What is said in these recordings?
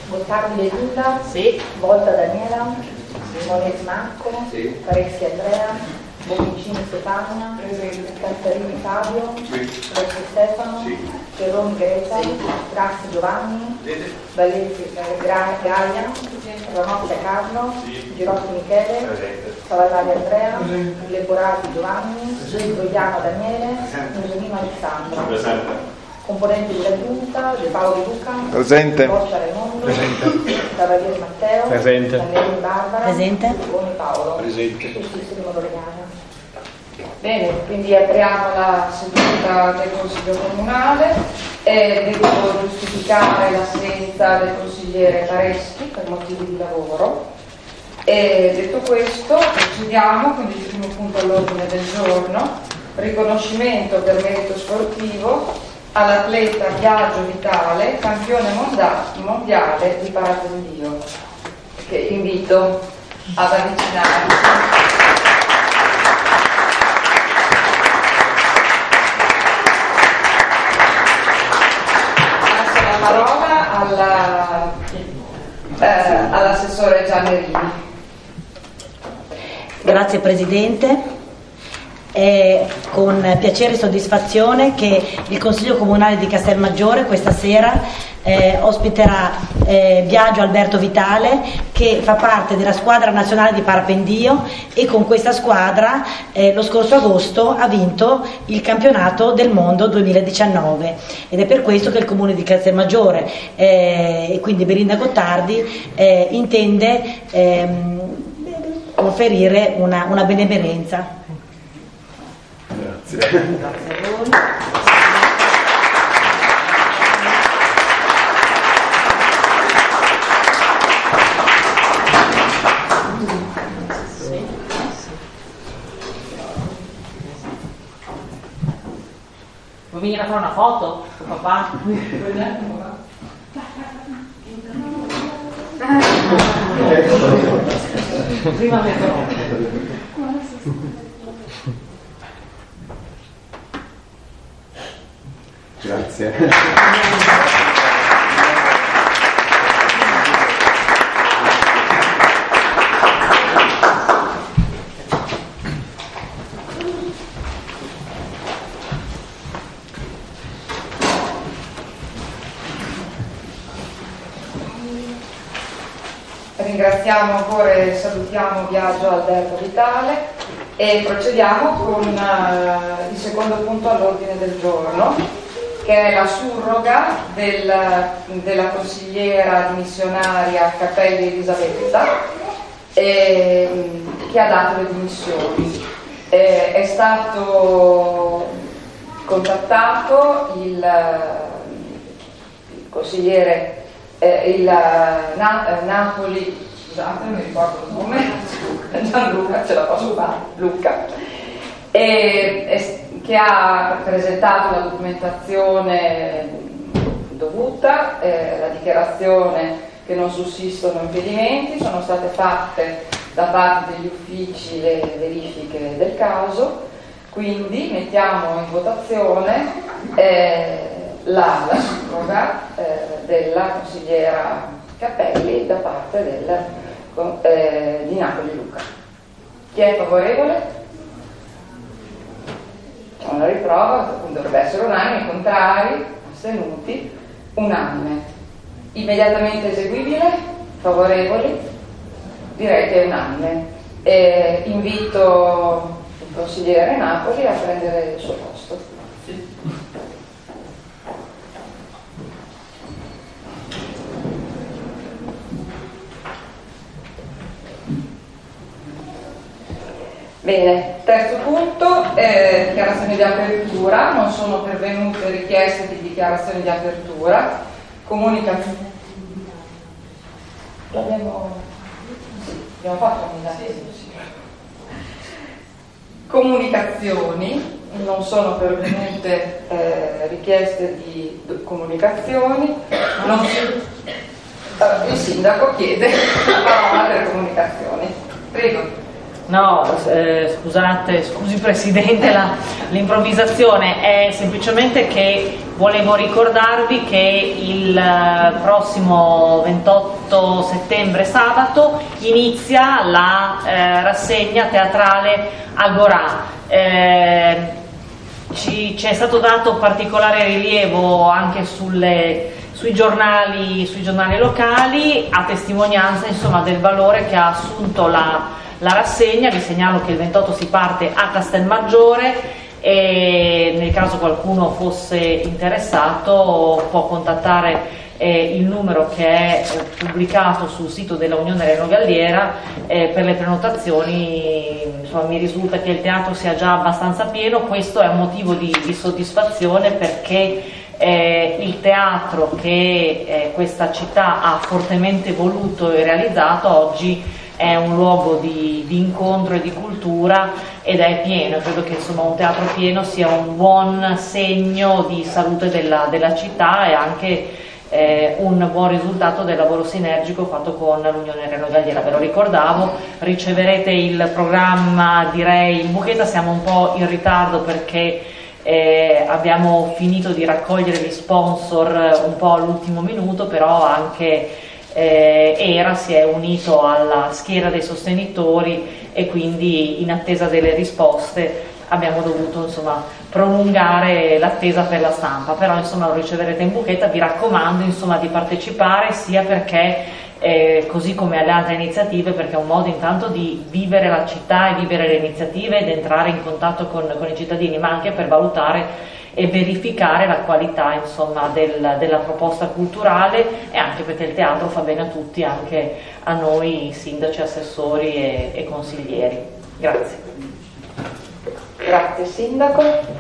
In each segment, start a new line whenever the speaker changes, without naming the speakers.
Gottardi Lilla,
Sì.
Volta Daniela,
Sì.
Monet Marco,
Sì.
Careschi Andrea, Bonicini Stefania, Cattarini Fabio,
Sì.
Rossi Stefano,
Sì.
Cerroni Greta,
Sì.
Grassi Giovanni,
Vedete?
Valenzi Gaia, Ramocchia Carlo,
Sì.
Girotti Michele,
Presente.
Cavallari Andrea,
Presente.
Leporati Giovanni, Troiano Daniele,
Presente.
Musolino Alessandro.
Presente.
Componenti della Giunta, De Paoli Luca,
Presente.
Boccia Raimondo, Cavaliere Matteo,
Presente.
Daniele Barbara,
Presente.
Boni Paolo.
Presente.
Giustizia di modo legale.
Bene, quindi apriamo la seduta del Consiglio Comunale. Devo giustificare l'assenza del consigliere Careschi per motivi di lavoro. Detto questo, procediamo con il primo punto all'ordine del giorno: riconoscimento per merito sportivo all'atleta Biagio Vitale, campione mondiale di parapendio, che invito ad avvicinarsi. Passo la parola all'assessore Giannerini.
Grazie Presidente. È con piacere e soddisfazione che il Consiglio Comunale di Castelmaggiore questa sera ospiterà Biagio Alberto Vitale, che fa parte della squadra nazionale di parapendio e con questa squadra lo scorso agosto ha vinto il campionato del mondo 2019, ed è per questo che il Comune di Castelmaggiore e quindi Belinda Gottardi intende conferire una benemerenza.
Grazie.
Grazie a voi.
Vuoi venire a fare una foto con papà? Prima
Grazie.
Ringraziamo ancora e salutiamo Biagio Alberto Vitale e procediamo con il secondo punto all'ordine del giorno, che è la surroga della consigliera dimissionaria Capelli Elisabetta, che ha dato le dimissioni. È stato contattato il consigliere Napoli, scusate non mi ricordo il nome, Gianluca, ce la posso fare, Luca, che ha presentato la documentazione dovuta, la dichiarazione che non sussistono impedimenti, sono state fatte da parte degli uffici le verifiche del caso, quindi mettiamo in votazione la surroga della consigliera Cappelli da parte di Napoli Luca. Chi è favorevole? C'è una riprova, dovrebbe essere unanime, contrari, astenuti, unanime. Immediatamente eseguibile? Favorevoli? Direi che è unanime. Invito il consigliere Napoli a prendere il suo posto. Bene, terzo punto, dichiarazioni di apertura. Non sono pervenute richieste di dichiarazioni di apertura. Comunicazioni. Abbiamo fatto comunicazioni, non sono pervenute richieste di comunicazioni. Il sindaco chiede la parola per comunicazioni. Prego.
No, scusate, scusi Presidente l'improvvisazione, è semplicemente che volevo ricordarvi che il prossimo 28 settembre sabato inizia la rassegna teatrale Agorà. Ci è stato dato particolare rilievo anche sui giornali locali, a testimonianza insomma del valore che ha assunto la rassegna. Vi segnalo che il 28 si parte a Castelmaggiore e nel caso qualcuno fosse interessato può contattare il numero che è pubblicato sul sito della Unione Reno Galliera per le prenotazioni. Insomma, mi risulta che il teatro sia già abbastanza pieno. Questo è un motivo di soddisfazione, perché il teatro che questa città ha fortemente voluto e realizzato oggi è un luogo di incontro e di cultura ed è pieno. Credo che insomma un teatro pieno sia un buon segno di salute della città e anche un buon risultato del lavoro sinergico fatto con l'Unione Reno Galliera. Ve lo ricordavo, riceverete il programma direi in buchetta, siamo un po' in ritardo perché abbiamo finito di raccogliere gli sponsor un po' all'ultimo minuto, però anche ERA si è unito alla schiera dei sostenitori e quindi in attesa delle risposte abbiamo dovuto insomma prolungare l'attesa per la stampa, però insomma lo riceverete in buchetta. Vi raccomando insomma di partecipare, sia perché così come alle altre iniziative, perché è un modo intanto di vivere la città e vivere le iniziative ed entrare in contatto con i cittadini, ma anche per valutare e verificare la qualità insomma della proposta culturale, e anche perché il teatro fa bene a tutti, anche a noi sindaci, assessori e consiglieri. Grazie.
Grazie Sindaco.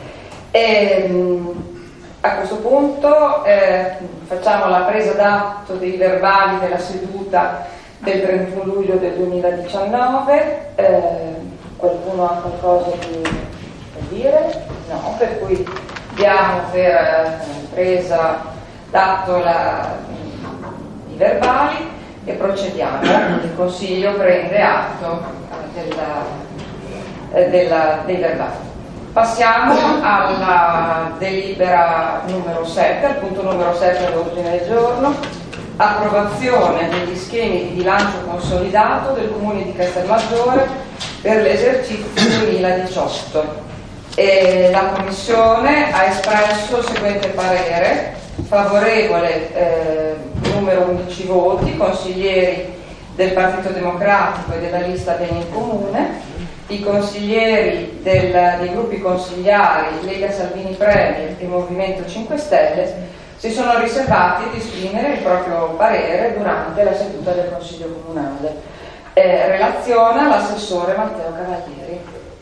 A questo punto facciamo la presa d'atto dei verbali della seduta del 31 luglio del 2019. Qualcuno ha qualcosa da dire? No, per cui diamo per presa d'atto i verbali e procediamo. Il Consiglio prende atto dei verbali. Passiamo alla delibera numero 7, al punto numero 7 dell'ordine del giorno: approvazione degli schemi di bilancio consolidato del Comune di Castelmaggiore per l'esercizio 2018. La Commissione ha espresso il seguente parere favorevole, numero 11 voti, consiglieri del Partito Democratico e della lista Beni in Comune. I consiglieri dei gruppi consigliari Lega Salvini Premier e Movimento 5 Stelle si sono riservati di esprimere il proprio parere durante la seduta del Consiglio Comunale. Relaziona l'assessore Matteo Cavalieri.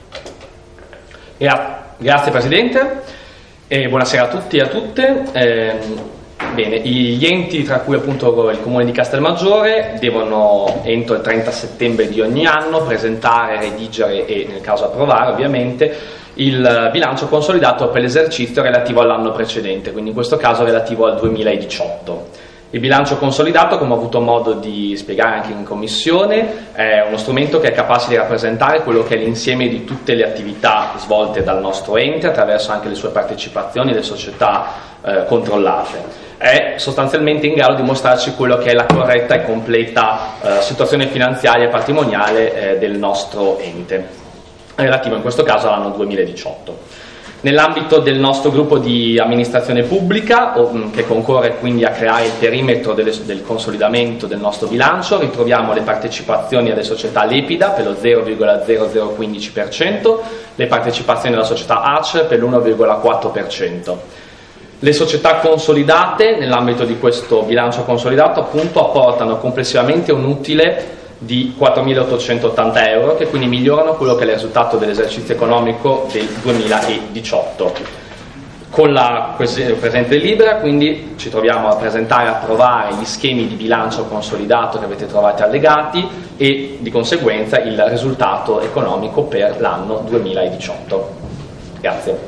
Grazie Presidente e buonasera a tutti e a tutte. Bene, gli enti, tra cui appunto il Comune di Castelmaggiore, devono entro il 30 settembre di ogni anno presentare, redigere e nel caso approvare ovviamente il bilancio consolidato per l'esercizio relativo all'anno precedente, quindi in questo caso relativo al 2018. Il bilancio consolidato, come ho avuto modo di spiegare anche in commissione, è uno strumento che è capace di rappresentare quello che è l'insieme di tutte le attività svolte dal nostro ente attraverso anche le sue partecipazioni e le società controllate. È sostanzialmente in grado di mostrarci quello che è la corretta e completa situazione finanziaria e patrimoniale del nostro ente, relativo in questo caso all'anno 2018. Nell'ambito del nostro gruppo di amministrazione pubblica, che concorre quindi a creare il perimetro del consolidamento del nostro bilancio, ritroviamo le partecipazioni alle società Lepida per lo 0,0015%, le partecipazioni alla società ACE per l'1,4%. Le società consolidate, nell'ambito di questo bilancio consolidato, appunto, apportano complessivamente un utile di 4.880 euro, che quindi migliorano quello che è il risultato dell'esercizio economico del 2018. Con la presente delibera quindi ci troviamo a presentare e approvare gli schemi di bilancio consolidato che avete trovato allegati e di conseguenza il risultato economico per l'anno 2018. Grazie.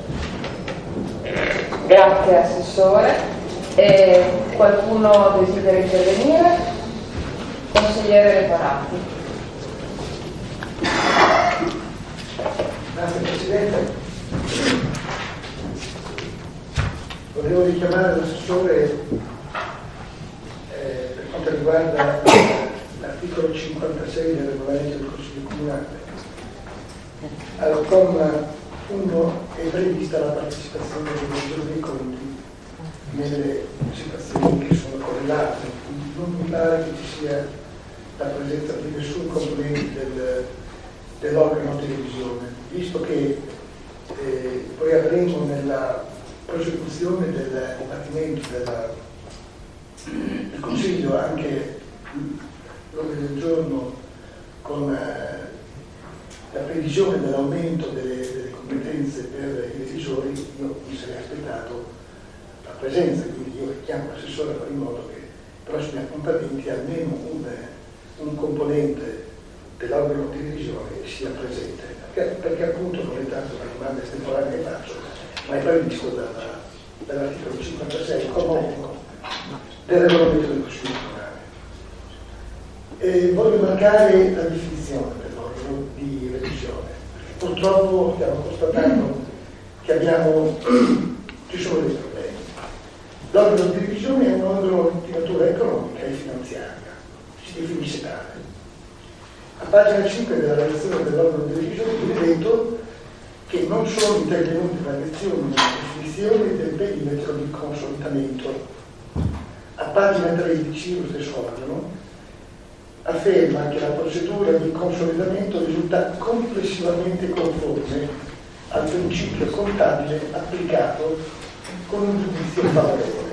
Grazie Assessore. Qualcuno desidera intervenire? Consigliere Reparati.
Grazie Presidente. Volevo richiamare l'assessore per quanto riguarda l'articolo 56 del regolamento del Consiglio Comunale. Al comma 1 è prevista la partecipazione dei Regioni dei Conti nelle situazioni che sono correlate, quindi non mi pare che ci sia la presenza di nessun componente dell'organo di revisione, visto che poi avremo nella prosecuzione del dibattimento del Consiglio anche l'ordine del giorno con la previsione dell'aumento delle competenze per i revisori. Io mi sarei aspettato la presenza, quindi io chiamo l'assessore a fare in modo che ai prossimi appuntamenti almeno un componente dell'organo di revisione sia presente, perché appunto non è tanto una domanda estemporanea che faccio, ma è previsto dall'articolo 56 comma 1 del regolamento del Consiglio Comunale. Voglio marcare la definizione dell'organo di revisione. Purtroppo stiamo constatando che ci sono dei problemi. L'organo di revisione è un organo di natura economica e finanziaria, si definisce tale. A pagina 5 della relazione dell'organo di revisione viene detto che non sono intervenute variazioni nella definizione del perimetro di consolidamento. A pagina 13 lo stesso organo afferma che la procedura di consolidamento risulta complessivamente conforme al principio contabile applicato con un giudizio favorevole.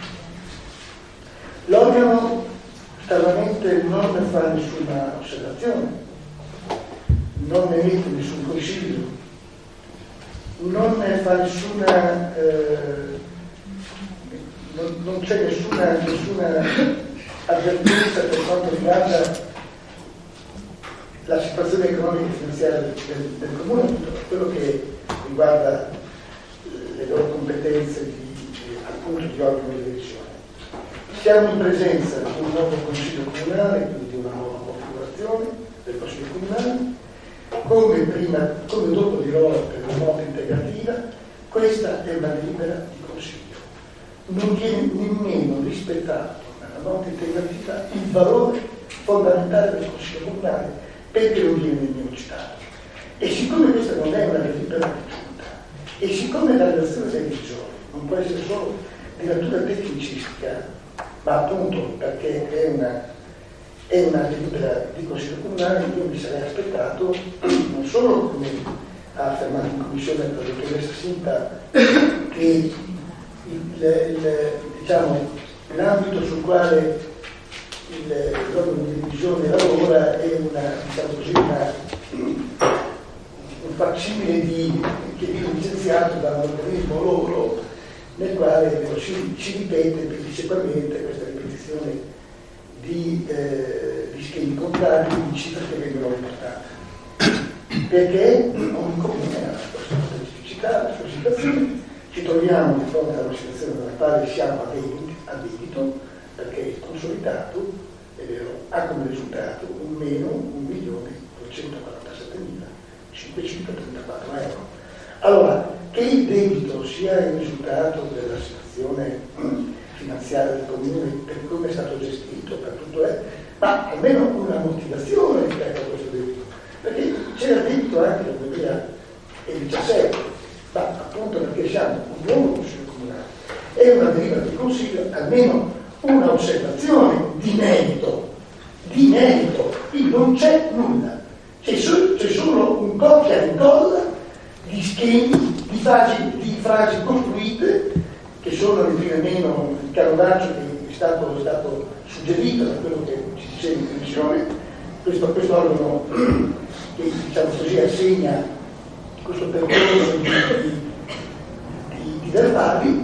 L'organo stranamente non fa nessuna osservazione, non emette nessun consiglio, non fa nessuna non c'è nessuna avvertenza per quanto riguarda la situazione economica e finanziaria del comune, tutto quello che riguarda le loro competenze appunto di organo di revisione. Siamo in presenza di un nuovo Consiglio Comunale, quindi di una nuova configurazione del Consiglio Comunale. Come dopo dirò per la nota integrativa, questa è una delibera di Consiglio. Non viene nemmeno rispettato nella nota integrativa il valore fondamentale del Consiglio Comunale, perché non viene nemmeno citato. E siccome questa non è una delibera di giunta, e siccome la relazione dei revisioni non può essere solo di natura tecnicistica, ma appunto perché è una delibera di Consiglio Comunale, io mi sarei aspettato, non solo come ha affermato in commissione la dottoressa Sinta, che l'ambito sul quale l'organo di revisione lavora è un facsimile che viene licenziato da un organismo loro, nel quale ci ripete principalmente questa ripetizione di schemi contabili, di cifre che vengono riportate. Perché ogni comune ha la sua specificità, la sua situazione. Ci troviamo di fronte a una situazione nella quale siamo a debito, perché il consolidato, è vero, ha come risultato un meno 1.247.534 euro. Allora, che il debito sia il risultato della situazione finanziaria del comune per come è stato gestito, per tutto ma almeno una motivazione rispetto a questo debito, perché c'era debito anche nel 2017, ma appunto perché siamo un nuovo Consiglio Comunale e una delibera di Consiglio, almeno una osservazione di merito, qui non c'è nulla, c'è solo un copia e incolla di schemi, di frasi costruite che sono il più o meno il canonaggio che è stato suggerito da quello che ci diceva in commissione, questo organo che diciamo così assegna questo percorso di verbali.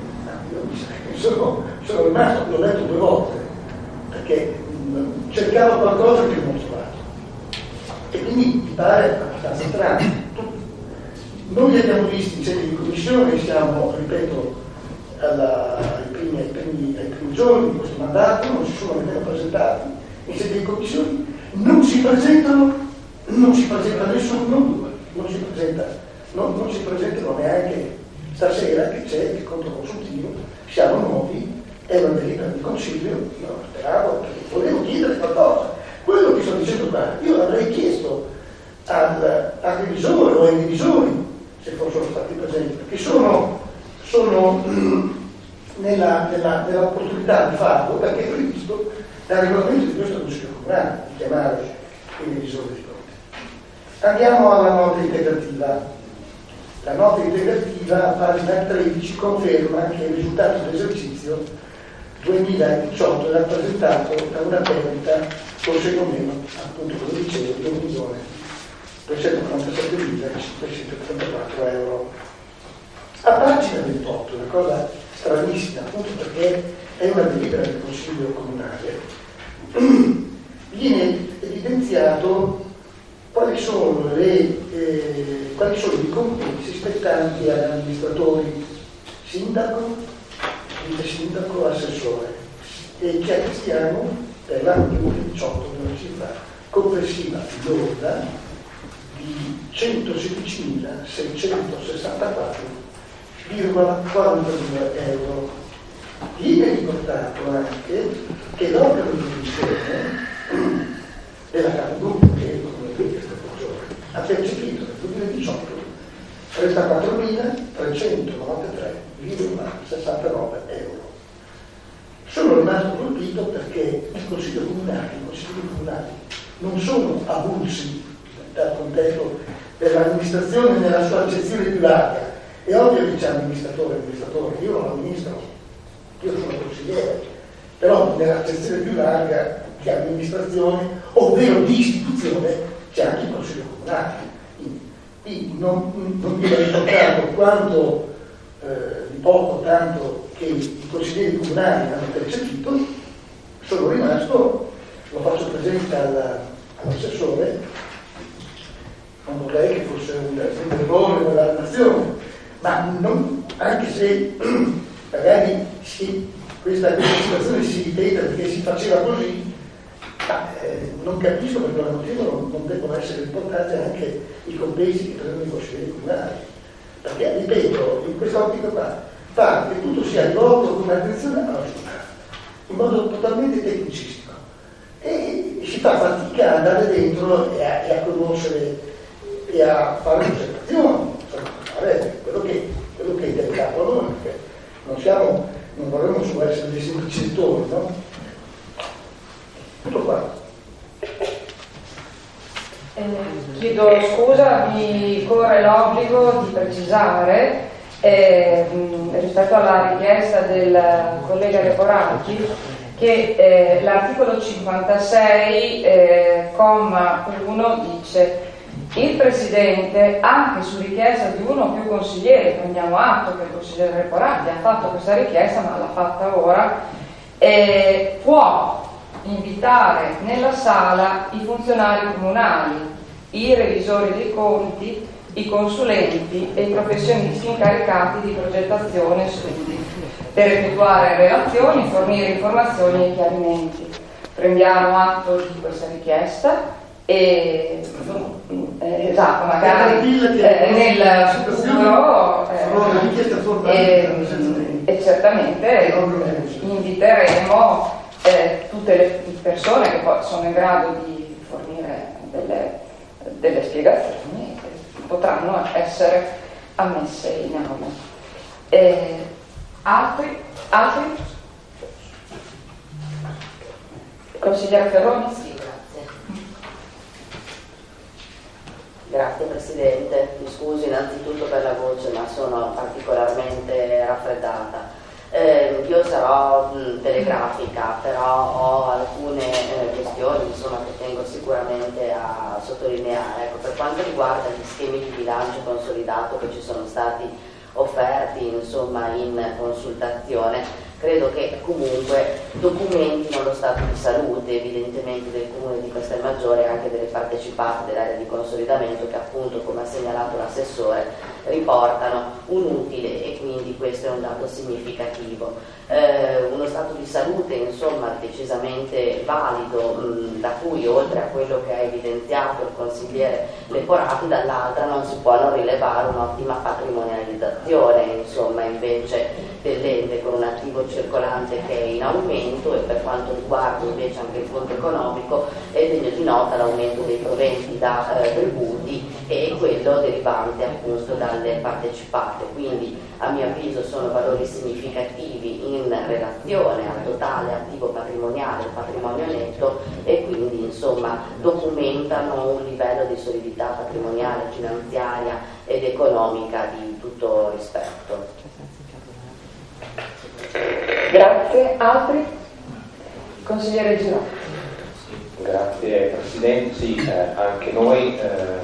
Sono rimasto, l'ho letto 2 volte perché cercavo qualcosa che non ho trovato e quindi mi pare abbastanza strano. Noi li abbiamo visti in sede di commissione, siamo, ripeto, ai primi giorni di questo mandato, non si sono nemmeno presentati in sede di commissioni, non si presenta nessuno, non si presentano neanche stasera che c'è il conto consultivo, siamo nuovi, è una delibera di consiglio, io speravo, perché volevo chiedere qualcosa. Quello che sto dicendo qua, io l'avrei chiesto al revisore o ai revisori, se fossero stati presenti, perché sono nell'opportunità di farlo, perché è previsto dal regolamento di questo Consiglio Comunale di chiamare i revisori di conti. Andiamo alla nota integrativa. La nota integrativa, a pagina 13, conferma che il risultato dell'esercizio 2018 è rappresentato da una perdita, forse o meno, appunto come dicevo, di 1.347.534 euro. A pagina 28, una cosa stranissima, appunto perché è una delibera del Consiglio Comunale, viene evidenziato quali sono i compensi spettanti agli amministratori, sindaco, vice sindaco, assessore, e che attestiamo per l'anno 2018 una cifra complessiva lorda di 116.664,42 euro. Viene riportato anche che l'organo di revisione della capogruppo, che è il Comune di Castelmaggiore, ha percepito nel 2018 34.393,69 euro. Sono rimasto colpito perché i consigli comunali non sono avulsi dal contesto dell'amministrazione nella sua accezione più larga. È ovvio che c'è amministratore, io non amministro, io sono consigliere, però nell'accezione più larga di amministrazione, ovvero di istituzione, c'è anche il Consiglio Comunale. Quindi non mi è ricordato quanto di poco tanto che i consiglieri comunali hanno percepito. Sono rimasto, lo faccio presente all'assessore, non vorrei che fosse un errore nella nazione, ma anche se magari questa situazione si ripete perché si faceva così, non capisco per quale motivo non devono essere riportati anche i compensi che prendono i consiglieri comunali, perché ripeto, in quest'ottica qua fa che tutto sia rivolto con attenzione alla giornata in modo totalmente tecnicistico e si fa fatica ad andare dentro e a conoscere e a fare osservazioni, fare quello che è del capo a noi, perché non vorremmo solo essere dei semplici lettori, no? Tutto qua.
Chiedo scusa, mi corre l'obbligo di precisare rispetto alla richiesta del collega Leporati che l'articolo 56 comma 1 dice: il Presidente, anche su richiesta di uno o più consiglieri, prendiamo atto che il consigliere Leporati ha fatto questa richiesta ma l'ha fatta ora, può invitare nella sala i funzionari comunali, i revisori dei conti, i consulenti e i professionisti incaricati di progettazione e studi per effettuare relazioni, fornire informazioni e chiarimenti. Prendiamo atto di questa richiesta e esatto, magari nel futuro e certamente inviteremo tutte le persone che poi sono in grado di fornire delle spiegazioni potranno essere ammesse in aula. Altri? Consigliere Ferroni?
Sì, grazie. Grazie Presidente, mi scusi innanzitutto per la voce ma sono particolarmente raffreddata. Io sarò telegrafica, però ho alcune questioni che tengo sicuramente a sottolineare. Ecco, per quanto riguarda gli schemi di bilancio consolidato che ci sono stati offerti in consultazione, Credo che comunque documentino lo stato di salute evidentemente del Comune di Castelmaggiore e anche delle partecipate dell'area di consolidamento che appunto, come ha segnalato l'assessore, riportano un utile e quindi questo è un dato significativo. Uno stato di salute insomma decisamente valido, da cui oltre a quello che ha evidenziato il consigliere Leporati, dall'altra non si può non rilevare un'ottima patrimonializzazione insomma invece dell'ente, con un attivo circolante che è in aumento, e per quanto riguarda invece anche il conto economico è degno di nota l'aumento dei proventi da tributi e quello derivante appunto dalle partecipate, quindi a mio avviso sono valori significativi in relazione al totale attivo patrimoniale, il patrimonio netto, e quindi insomma documentano un livello di solidità patrimoniale, finanziaria ed economica di tutto rispetto.
Grazie. Altri? Consigliere Girotti.
Grazie Presidente, sì, anche noi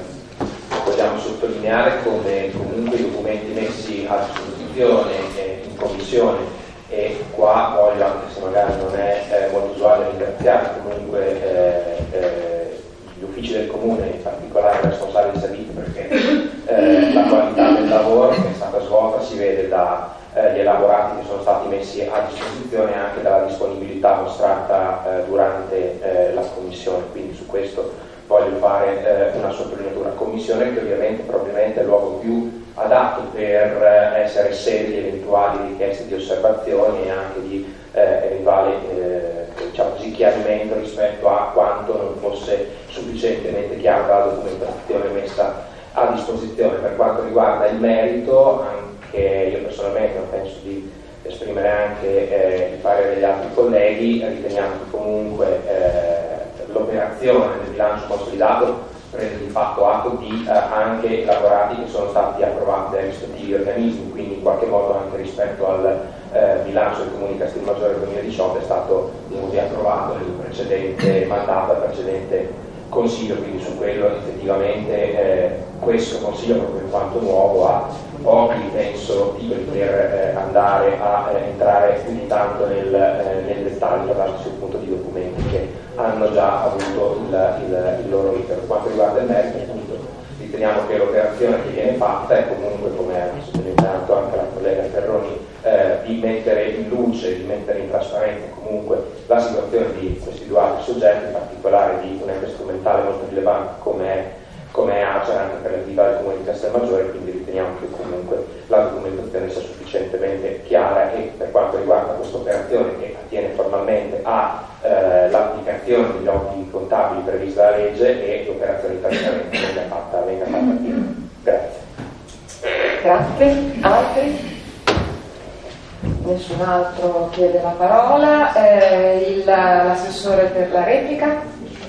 vogliamo sottolineare come comunque i documenti messi a disposizione in Commissione, e qua voglio, anche se magari non è molto usuale ringraziare comunque gli uffici del Comune, in particolare i responsabili di servizi, perché la qualità del lavoro che è stata svolta si vede dagli elaborati che sono stati messi a disposizione e anche dalla disponibilità mostrata durante la Commissione, quindi su questo voglio fare una sottolineatura. Commissione che ovviamente probabilmente è il luogo più adatto per essere sede di eventuali richieste di osservazioni e anche di eventuali diciamo così, chiarimento rispetto a quanto non fosse sufficientemente chiaro dalla documentazione messa a disposizione. Per quanto riguarda il merito, anche io personalmente non penso di esprimere anche il parere degli altri colleghi, riteniamo che comunque l'operazione del bilancio consolidato prende di fatto atto di anche lavorati che sono stati approvati dai rispettivi organismi, quindi in qualche modo anche rispetto al bilancio del Comune di Castelmaggiore 2018 è stato approvato nel precedente mandato, al precedente Consiglio, quindi su quello effettivamente questo Consiglio, proprio in quanto nuovo, ha pochi, penso, titoli per andare a entrare più di tanto nel dettaglio, trattandosi appunto di documenti che hanno già avuto il loro iter. Per quanto riguarda il merito, appunto, riteniamo che l'operazione che viene fatta è comunque, come ha sottolineato anche la collega Ferroni, di mettere in luce, di mettere in trasparenza comunque la situazione di questi due altri soggetti, in particolare di un ente strumentale molto rilevante come è Acer anche per l'attività del Comune di Castelmaggiore, quindi riteniamo che comunque la documentazione sia sufficientemente chiara, e per quanto riguarda questa operazione che attiene formalmente all'applicazione degli obblighi contabili previsti dalla legge, e l'operazione di trasparenza venga fatta piena. Grazie.
Grazie. Altri? Nessun altro chiede la parola. L'assessore per la replica.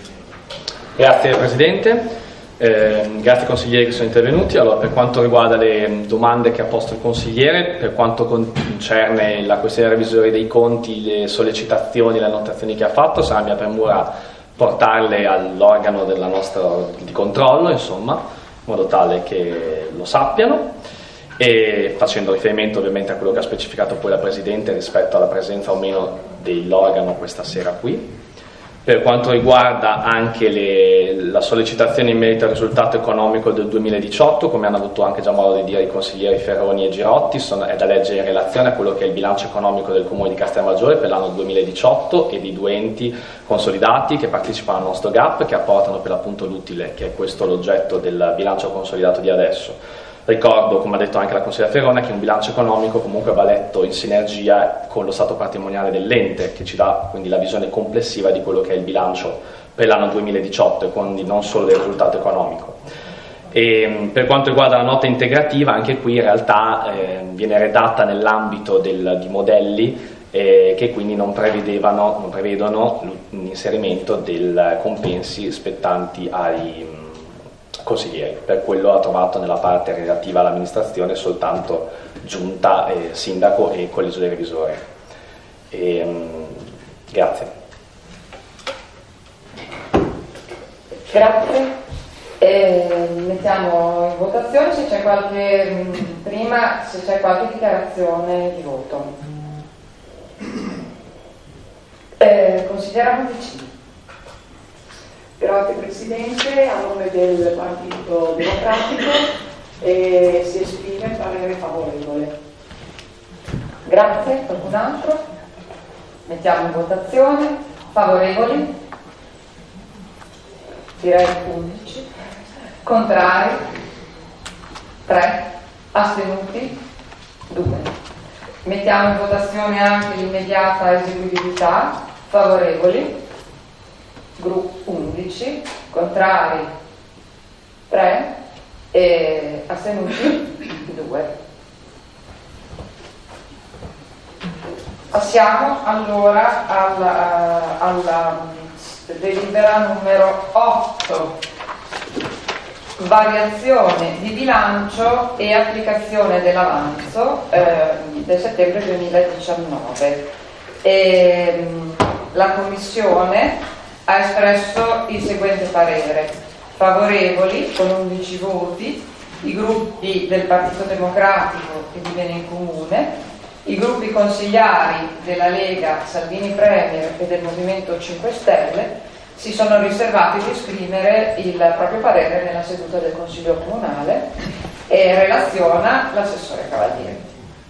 Grazie Presidente. Grazie ai consiglieri che sono intervenuti. Allora, per quanto riguarda le domande che ha posto il consigliere, per quanto concerne la questione dei revisori dei conti, le sollecitazioni, le annotazioni che ha fatto, sarà mia premura portarle all'organo della nostra di controllo, insomma, in modo tale che lo sappiano, e facendo riferimento ovviamente a quello che ha specificato poi la Presidente rispetto alla presenza o meno dell'organo questa sera qui. Per quanto riguarda anche la sollecitazione in merito al risultato economico del 2018, come hanno avuto anche già modo di dire i consiglieri Ferroni e Girotti, è da leggere in relazione a quello che è il bilancio economico del Comune di Castelmaggiore per l'anno 2018 e di due enti consolidati che partecipano al nostro GAP, che apportano per l'appunto l'utile, che è questo l'oggetto del bilancio consolidato di adesso. Ricordo, come ha detto anche la consigliera Ferrona, che un bilancio economico comunque va letto in sinergia con lo stato patrimoniale dell'ente, che ci dà quindi la visione complessiva di quello che è il bilancio per l'anno 2018 e quindi non solo del risultato economico. E per quanto riguarda la nota integrativa, anche qui in realtà viene redatta nell'ambito di modelli che quindi non prevedono l'inserimento del compensi spettanti ai consiglieri. Per quello ha trovato nella parte relativa all'amministrazione soltanto giunta, sindaco e collegio dei revisori. Grazie.
Grazie. Mettiamo in votazione se c'è qualche dichiarazione di voto. consigliera Monticini.
Grazie Presidente, a nome del Partito Democratico si esprime parere favorevole.
Grazie, qualcun altro? Mettiamo in votazione. Favorevoli? Direi 11. Contrari? 3. Astenuti? 2. Mettiamo in votazione anche l'immediata eseguibilità. Favorevoli? Gruppo 11. Contrari? 3. E astenuti? 2. Passiamo allora alla delibera numero 8, variazione di bilancio e applicazione dell'avanzo del settembre 2019. La Commissione ha espresso il seguente parere: favorevoli con 11 voti i gruppi del Partito Democratico e di Bene in Comune, i gruppi consigliari della Lega Salvini Premier e del Movimento 5 Stelle si sono riservati di esprimere il proprio parere nella seduta del Consiglio Comunale, e relaziona l'assessore Cavalieri.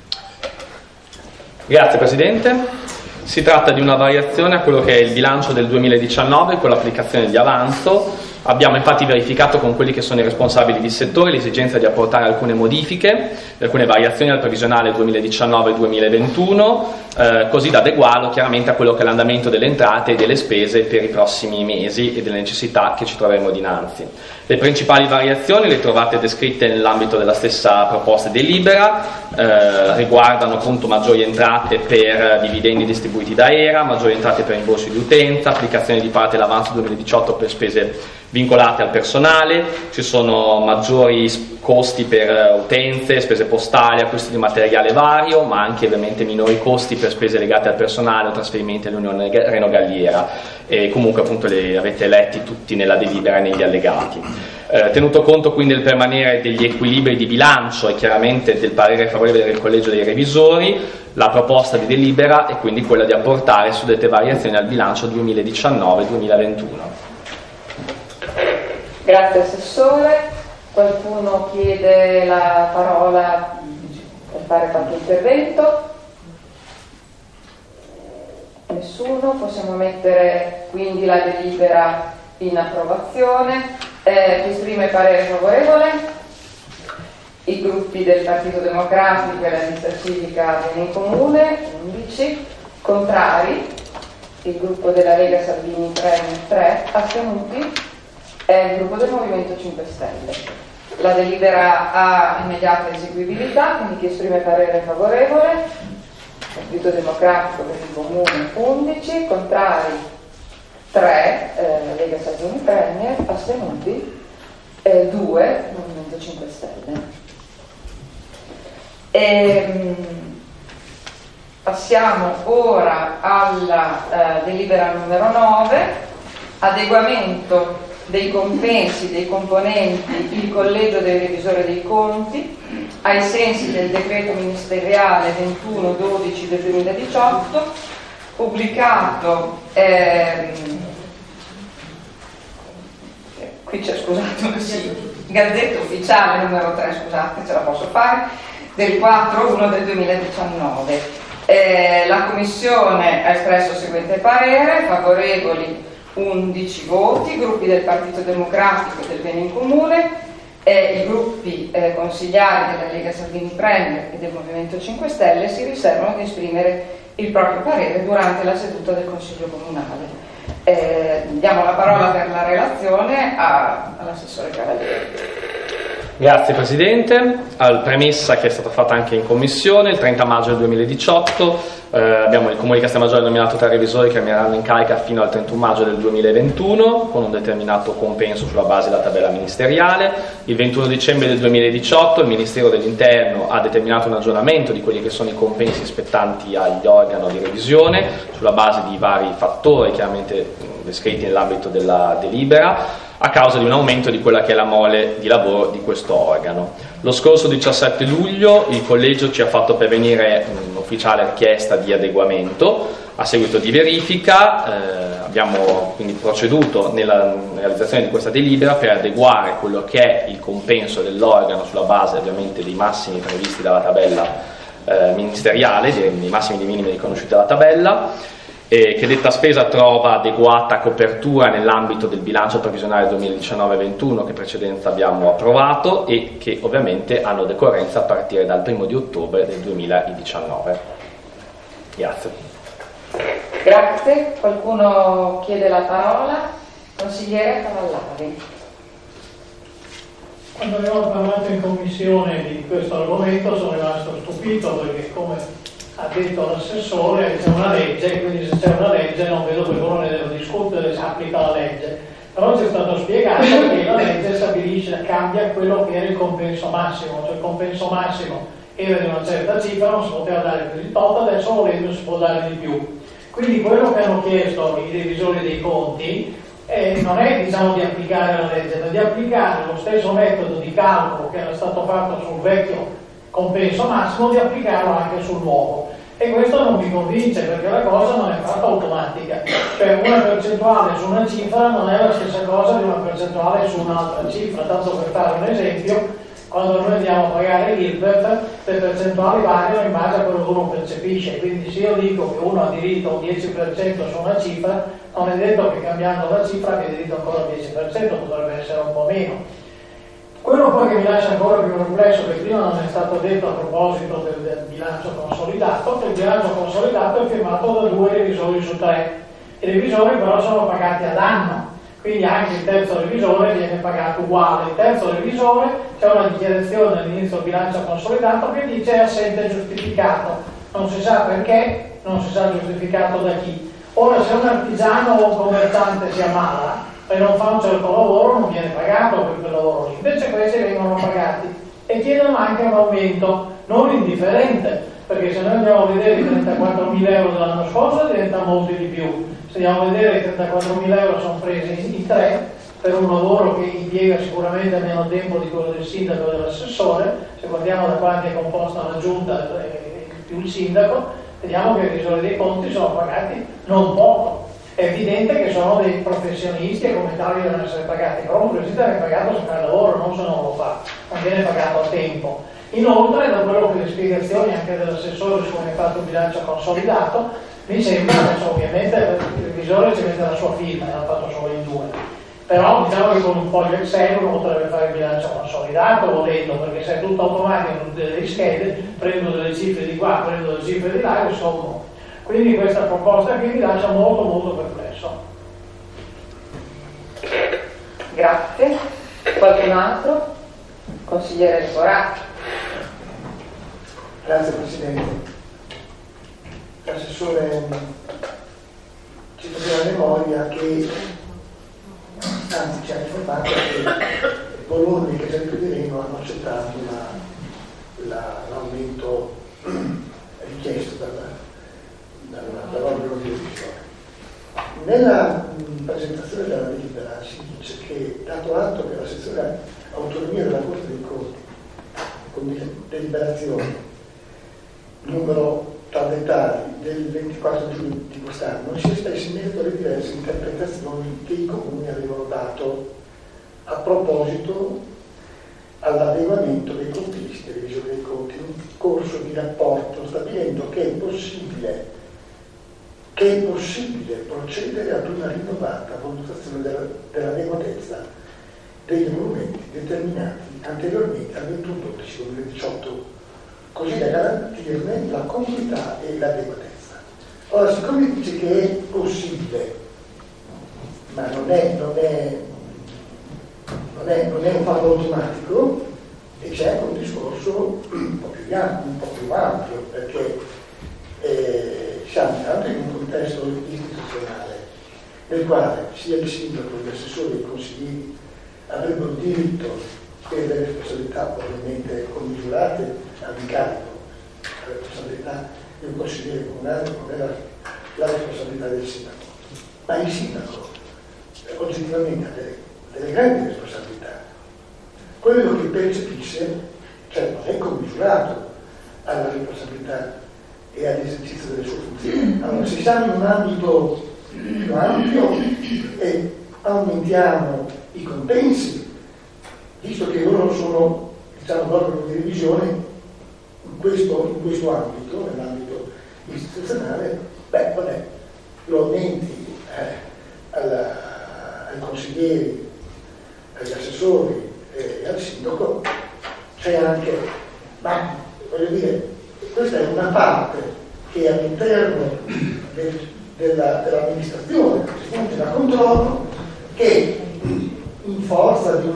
Grazie Presidente. Si tratta di una variazione a quello che è il bilancio del 2019 con l'applicazione di avanzo. Abbiamo infatti verificato con quelli che sono i responsabili di settore l'esigenza di apportare alcune modifiche, alcune variazioni al previsionale 2019-2021, così da adeguarlo chiaramente a quello che è l'andamento delle entrate e delle spese per i prossimi mesi e delle necessità che ci troveremo dinanzi. Le principali variazioni le trovate descritte nell'ambito della stessa proposta delibera, riguardano appunto maggiori entrate per dividendi distribuiti da ERA, maggiori entrate per rimborsi di utenza, applicazione di parte dell'avanzo 2018 per spese vincolate al personale, ci sono maggiori costi per utenze, spese postali, acquisto di materiale vario, ma anche ovviamente minori costi per spese legate al personale o trasferimenti all'Unione Reno Galliera, e comunque appunto le avete letti tutti nella delibera e negli allegati. Tenuto conto quindi del permanere degli equilibri di bilancio e chiaramente del parere favorevole del Collegio dei Revisori, la proposta di delibera è quindi quella di apportare suddette variazioni al bilancio 2019-2021.
Grazie Assessore. Qualcuno chiede la parola per fare qualche intervento? Nessuno? Possiamo mettere quindi la delibera in approvazione. Chi esprime parere favorevole? I gruppi del Partito Democratico e la lista civica Bene in Comune, 11. Contrari? Il gruppo della Lega Salvini Premier 3. Astenuti? È il gruppo del Movimento 5 Stelle. La delibera ha immediata eseguibilità, quindi chi esprime parere favorevole? Partito Democratico per il Comune 11, contrari 3, Lega Salvini Premier, astenuti 2, Movimento 5 Stelle. Passiamo ora alla delibera numero 9, adeguamento dei compensi dei componenti il Collegio dei Revisori dei Conti ai sensi del decreto ministeriale 21/12 del 2018, pubblicato qui c'è, scusate, sì, Gazzetta Ufficiale numero 3, scusate, ce la posso fare, del 4/1 del 2019. La Commissione ha espresso il seguente parere: favorevoli 11 voti, gruppi del Partito Democratico e del Bene in Comune, i gruppi consigliari della Lega Salvini Premier e del Movimento 5 Stelle si riservano di esprimere il proprio parere durante la seduta del Consiglio Comunale. Diamo la parola per la relazione all'assessore Cavalieri.
Grazie Presidente. Premessa che è stata fatta anche in Commissione, il 30 maggio del 2018 abbiamo il Comune di Castelmaggiore nominato 3 revisori che rimarranno in carica fino al 31 maggio del 2021 con un determinato compenso sulla base della tabella ministeriale. Il 21 dicembre del 2018 il Ministero dell'Interno ha determinato un aggiornamento di quelli che sono i compensi spettanti agli organi di revisione sulla base di vari fattori chiaramente descritti nell'ambito della delibera, a causa di un aumento di quella che è la mole di lavoro di questo organo. Lo scorso 17 luglio il Collegio ci ha fatto pervenire un'ufficiale richiesta di adeguamento A seguito di verifica abbiamo quindi proceduto nella realizzazione di questa delibera per adeguare quello che è il compenso dell'organo sulla base ovviamente dei massimi previsti dalla tabella ministeriale, dei massimi e dei minimi riconosciuti dalla tabella, che detta spesa trova adeguata copertura nell'ambito del bilancio previsionale 2019-21 che in precedenza abbiamo approvato e che ovviamente hanno decorrenza a partire dal 1° di ottobre del 2019. Grazie.
Grazie. Qualcuno chiede la parola? Consigliere Cavallari.
Quando abbiamo parlato in commissione di questo argomento sono rimasto stupito perché, come ha detto l'assessore, c'è una legge, quindi se c'è una legge non vedo perché uno ne deve discutere se applica la legge. Però ci è stato spiegato che la legge stabilisce, cambia quello che era il compenso massimo, cioè il compenso massimo era di una certa cifra, non si poteva dare più di tot, adesso volendo si può dare di più. Quindi quello che hanno chiesto i revisori dei conti non è di applicare la legge, ma di applicare lo stesso metodo di calcolo che era stato fatto sul vecchio compenso massimo, di applicarlo anche sul nuovo. E questo non mi convince perché la cosa non è fatta automatica, cioè una percentuale su una cifra non è la stessa cosa di una percentuale su un'altra cifra. Tanto per fare un esempio, quando noi andiamo a pagare l'IRPEF, le percentuali variano in base a quello che uno percepisce, quindi se io dico che uno ha diritto a un 10% su una cifra, non è detto che cambiando la cifra abbia diritto ancora al 10%, potrebbe essere un po' meno. Quello poi che mi lascia ancora più perplesso, che prima non è stato detto a proposito del bilancio consolidato, che il bilancio consolidato è firmato da 2 revisori su 3. I revisori però sono pagati ad anno, quindi anche il terzo revisore viene pagato uguale. Il terzo revisore, c'è una dichiarazione all'inizio del bilancio consolidato che dice assente giustificato, non si sa perché, non si sa giustificato da chi. Ora, se un artigiano o un commerciante si ammala e non fa un certo lavoro, non viene pagato per quel lavoro lì. Invece questi vengono pagati e chiedono anche un aumento non indifferente, perché se noi andiamo a vedere i 34.000 euro dell'anno scorso diventa molti di più. Se andiamo a vedere i 34.000 euro sono presi in 3 per un lavoro che impiega sicuramente meno tempo di quello del sindaco e dell'assessore. Se guardiamo da quanti è composta la giunta più il sindaco, vediamo che i revisori dei conti sono pagati non poco. È evidente che sono dei professionisti e come tali devono essere pagati, però un professionista viene pagato se fa il lavoro, non se non lo fa, non viene pagato a tempo. Inoltre, da quello che le spiegazioni anche dell'assessore su come è fatto il bilancio consolidato, mi sembra, adesso ovviamente il revisore ci mette la sua firma, l'ha fatto solo in 2, però diciamo che con un foglio Excel uno potrebbe fare il bilancio consolidato volendo, perché se è tutto automatico, tutte delle schede, prendo delle cifre di qua, prendo delle cifre di là e sommo. Quindi questa proposta qui mi lascia molto molto perplesso.
Grazie. Qualcun altro? Consigliere Coracci.
Grazie Presidente. L'assessore ci faceva memoria che, anzi ci ha informato che Bologna e Casale di Rengo hanno accettato l'aumento richiesto dall'organo di revisione. Nella presentazione della delibera si dice che, dato atto che la sezione autonomia della Corte dei Conti, con deliberazione numero tal del 24 giugno di quest'anno, si è espressi in merito alle diverse interpretazioni che i comuni avevano dato a proposito all'adeguamento dei contisti delle revisioni dei conti in un corso di rapporto, stabilendo che è possibile procedere ad una rinnovata valutazione dell'adeguatezza degli emolumenti determinati anteriormente al 21/12/2018, così da garantirne la congruità e l'adeguatezza. Ora, siccome dice che è possibile, ma non è un fatto automatico, e c'è anche un discorso un po' più ampio, perché siamo intanto in un contesto istituzionale nel quale sia il sindaco che gli assessori e i consiglieri avrebbero diritto per le responsabilità ovviamente commisurate all'incarico. La responsabilità di un consigliere comunale non è la responsabilità del sindaco, ma il sindaco oggettivamente ha delle grandi responsabilità. Quello che percepisce, cioè non è commisurato alla responsabilità e all'esercizio delle sue funzioni. Allora, se siamo in un ambito più ampio e aumentiamo i compensi, visto che loro sono, diciamo, l'organo di revisione in questo ambito, nell'ambito istituzionale, vabbè, lo aumenti ai consiglieri, agli assessori e al sindaco, c'è anche, ma voglio dire, questa è una parte che all'interno dell'amministrazione si funge da controllo, che in forza di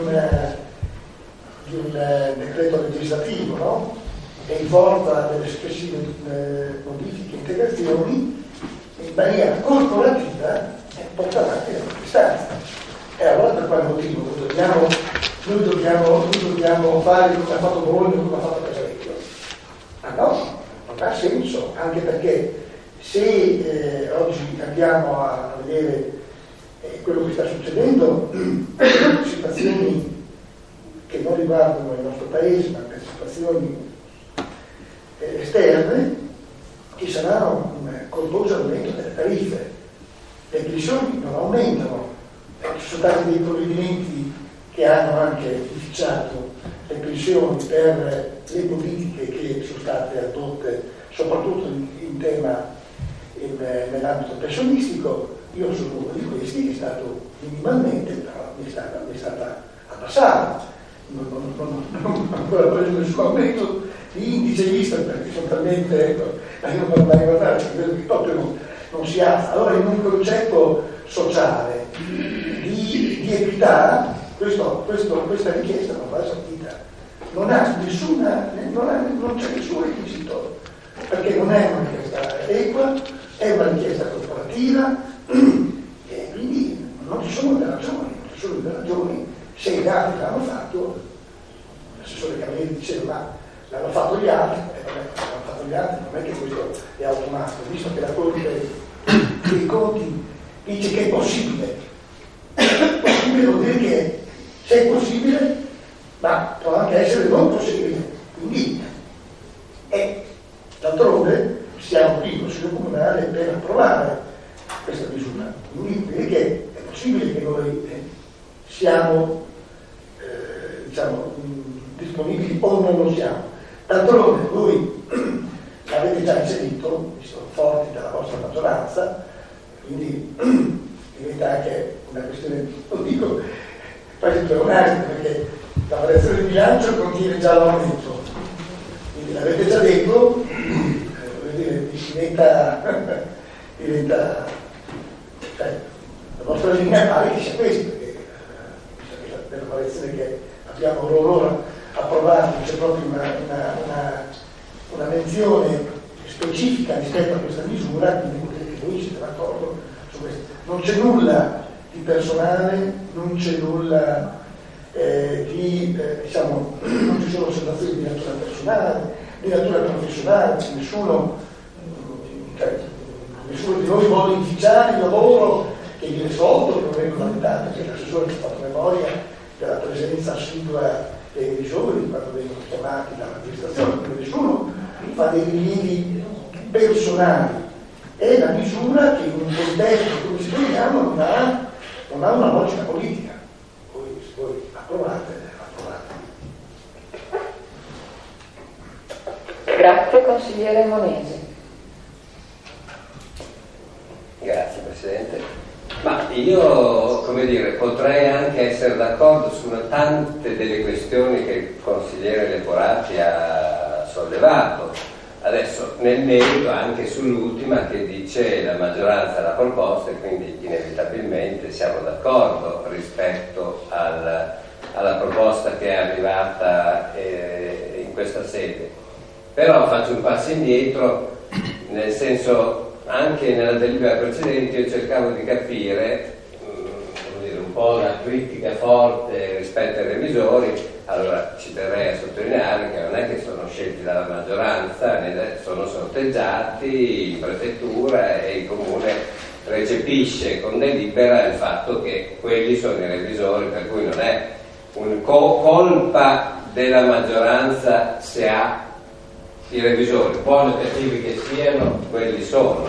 un decreto legislativo, no? E in forza delle successive modifiche e integrazioni, in maniera corporativa porta avanti la propria istanza. E allora per quale motivo noi dobbiamo fare come ha fatto Bologna o come ha fatto Casalecchio? Ma no, non ha senso, anche perché se oggi andiamo a vedere quello che sta succedendo, situazioni che non riguardano il nostro paese, ma per situazioni esterne, ci sarà un corposo aumento delle tariffe. Le pensioni non aumentano, ci sono stati dei provvedimenti che hanno anche inficiato le pensioni per le politiche che sono state adotte soprattutto in tema nell'ambito pensionistico. Io sono uno di questi che è stato minimalmente, però mi è stata abbassata. Non ho ancora preso nessun aumento di indice vista perché sono talmente, io non vorrei mai guardare, vedo che proprio non si alza. Allora in un concetto sociale di equità questa richiesta non va sentita, non c'è nessun requisito, perché non è una richiesta equa, è una richiesta corporativa e quindi non ci sono delle ragioni, se i dati che hanno fatto, l'assessore Cavalieri diceva ma l'hanno fatto gli altri, non è che questo è automatico, visto che la Corte dei Conti dice che è possibile vuol dire che se è possibile, ma può anche essere non possibile, quindi d'altronde siamo qui in Consiglio Comunale per approvare questa misura, quindi vuol dire che è possibile che noi siamo disponibili o non lo siamo. D'altronde voi l'avete già inserito, vi sono forti della vostra maggioranza, quindi diventa anche una questione, non dico quasi pleonastica, perché la variazione di bilancio contiene già l'aumento, quindi l'avete già detto, diventa cioè, la vostra linea pare che sia questa, perché nella variazione che abbiamo ora approvato c'è proprio una menzione specifica rispetto a questa misura, quindi potete che voi siete d'accordo su questo. Non c'è nulla di personale, non c'è nulla non ci sono osservazioni di natura personale, di natura professionale, nessuno di noi vuole inficiare il lavoro che viene svolto, che non vengono valutato, perché l'assessore ci ha fatto memoria della presenza assidua dei revisori quando vengono chiamati dall'amministrazione, quindi nessuno fa dei rilievi personali. È la misura che in un contesto come ci troviamo non ha una logica politica. Voi approvate.
Grazie, consigliere Monesi.
Grazie Presidente. Ma io, potrei anche essere d'accordo su tante delle questioni che il consigliere Leporati ha sollevato. Adesso nel merito anche sull'ultima che dice la maggioranza l'ha proposta e quindi inevitabilmente siamo d'accordo rispetto alla proposta che è arrivata in questa sede. Però faccio un passo indietro, nel senso anche nella delibera precedente io cercavo di capire un po' una critica forte rispetto ai revisori. Allora ci terrei a sottolineare che non è che sono scelti dalla maggioranza, sono sorteggiati in prefettura e il comune recepisce con delibera il fatto che quelli sono i revisori, per cui non è colpa della maggioranza se ha i revisori, buoni o cattivi che siano, quelli sono.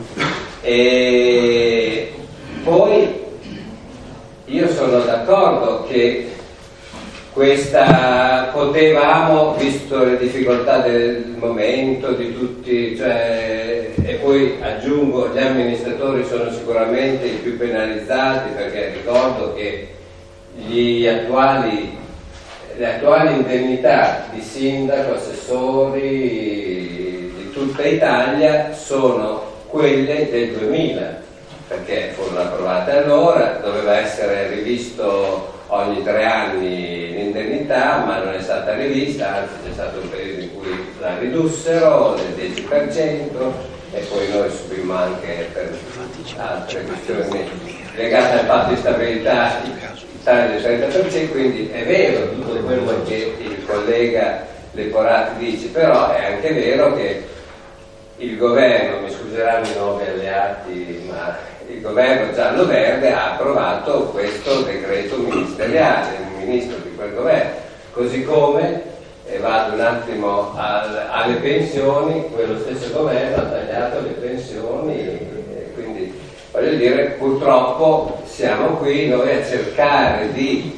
E poi io sono d'accordo che questa potevamo, visto le difficoltà del momento di tutti, e poi aggiungo, gli amministratori sono sicuramente i più penalizzati, perché ricordo che le attuali indennità di sindaco, assessori di tutta Italia sono quelle del 2000, perché furono approvate allora, doveva essere rivisto ogni 3 anni l'indennità, ma non è stata rivista, anzi c'è stato un periodo in cui la ridussero del 10% e poi noi subimmo anche per altre questioni legate al patto di stabilità del 30%, quindi è vero tutto quello che il collega Leporati dice, però è anche vero che il governo, mi scuseranno i nuovi alleati, ma il governo giallo-verde ha approvato questo decreto ministeriale, il ministro di quel governo, così come, e vado un attimo alle pensioni, quello stesso governo ha tagliato le pensioni, quindi voglio dire, purtroppo siamo qui noi a cercare di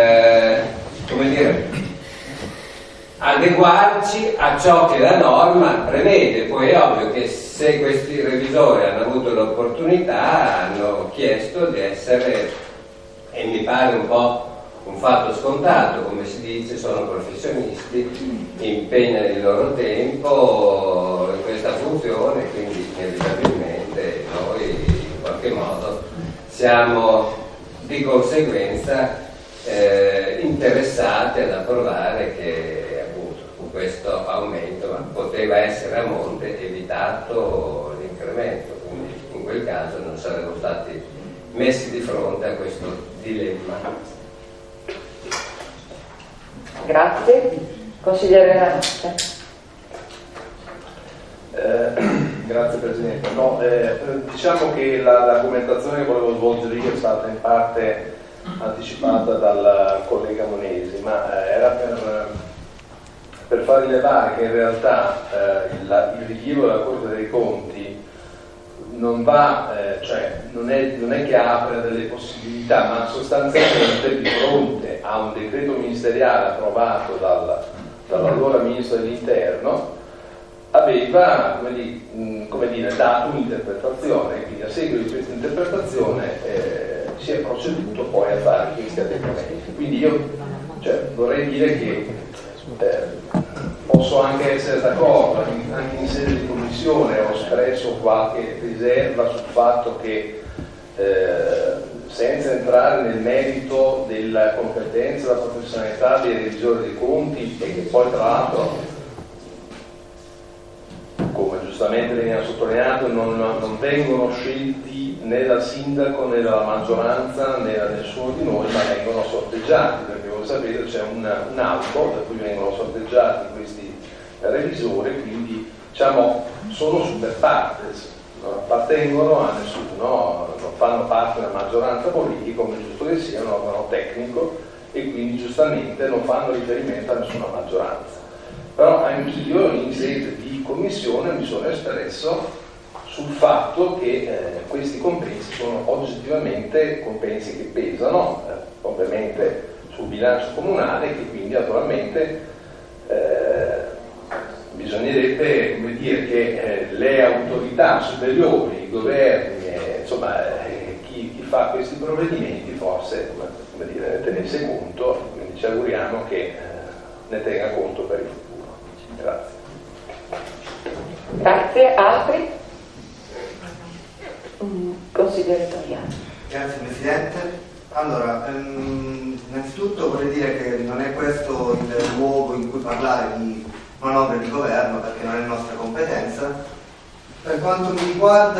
adeguarci a ciò che la norma prevede. Poi è ovvio che se questi revisori hanno avuto l'opportunità, hanno chiesto di essere, e mi pare un po' un fatto scontato, come si dice, sono professionisti, impegnano il loro tempo in questa funzione, quindi inevitabilmente noi in qualche modo siamo di conseguenza interessati ad approvare che questo aumento, ma poteva essere a monte evitato l'incremento, quindi in quel caso non saremmo stati messi di fronte a questo dilemma.
Grazie. Consigliere Nanotte.
Grazie Presidente. No, diciamo che l'argomentazione che volevo svolgere io è stata in parte anticipata dal collega Monesi, ma era per far rilevare che in realtà il rilievo della Corte dei Conti non va, non è che apre delle possibilità, ma sostanzialmente di fronte a un decreto ministeriale approvato dall'allora Ministro dell'Interno aveva dato un'interpretazione, quindi a seguito di questa interpretazione si è proceduto poi a fare questi adeguamenti. Quindi io vorrei dire che posso anche essere d'accordo, anche in sede di commissione ho espresso qualche riserva sul fatto che senza entrare nel merito della competenza e della professionalità dei revisori dei conti, e che poi tra l'altro, come giustamente veniva sottolineato, non vengono scelti né dal sindaco né dalla maggioranza né da nessuno di noi, ma vengono sorteggiati, perché voi sapete c'è un albo da cui vengono sorteggiati questi revisori, quindi sono super partes, non appartengono a nessuno, non fanno parte della maggioranza politica, come giusto che sia, un organo tecnico, e quindi giustamente non fanno riferimento a nessuna maggioranza. Però io in sede di commissione mi sono espresso sul fatto che questi compensi sono oggettivamente compensi che pesano ovviamente sul bilancio comunale, che quindi naturalmente bisognerebbe che le autorità superiori, i governi, chi fa questi provvedimenti forse ne tenesse conto, quindi ci auguriamo che ne tenga conto per il futuro. Grazie.
Grazie. Altri? Consigliere Toriano.
Grazie Presidente. Allora, innanzitutto vorrei dire che non è questo il luogo in cui parlare di manovre di governo, perché non è nostra competenza. Per quanto mi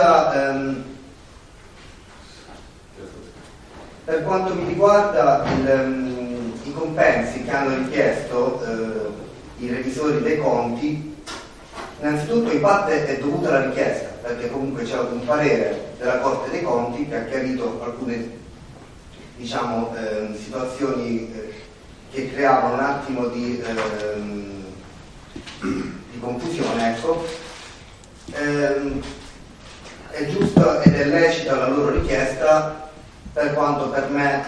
riguarda i compensi che hanno richiesto i revisori dei conti, innanzitutto in parte è dovuta alla richiesta, perché comunque c'è un parere della Corte dei Conti che ha chiarito alcune situazioni che creavano un attimo di confusione, ecco, è giusta ed è lecita la loro richiesta, per quanto per me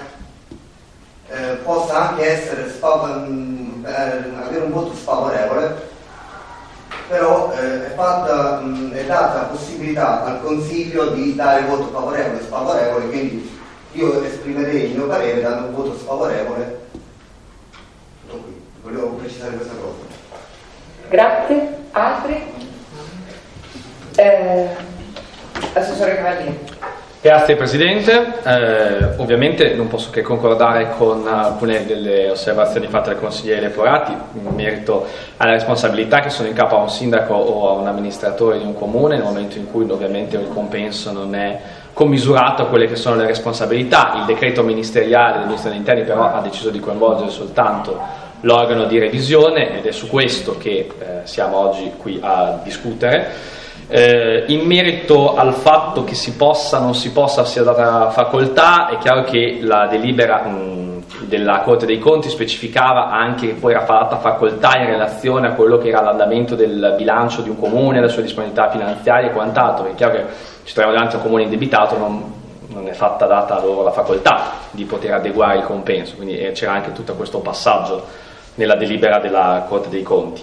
possa anche essere avere un voto sfavorevole, però è data la possibilità al Consiglio di dare voto favorevole e sfavorevole, quindi io esprimerei il mio parere dando un voto sfavorevole. Tutto qui, volevo precisare questa cosa.
Grazie. Altri? Assessore Cavalieri.
Grazie Presidente, ovviamente non posso che concordare con alcune delle osservazioni fatte dal consigliere Leporati in merito alle responsabilità che sono in capo a un sindaco o a un amministratore di un comune nel momento in cui ovviamente il compenso non è commisurato a quelle che sono le responsabilità. Il decreto ministeriale del Ministero degli Interni però ha deciso di coinvolgere soltanto l'organo di revisione ed è su questo che siamo oggi qui a discutere. In merito al fatto che si possa o non si possa sia data facoltà, è chiaro che la delibera della Corte dei Conti specificava anche che poi era data facoltà in relazione a quello che era l'andamento del bilancio di un comune, la sua disponibilità finanziaria e quant'altro. È chiaro che ci troviamo davanti a un comune indebitato, non è fatta data loro la facoltà di poter adeguare il compenso, quindi c'era anche tutto questo passaggio nella delibera della Corte dei Conti.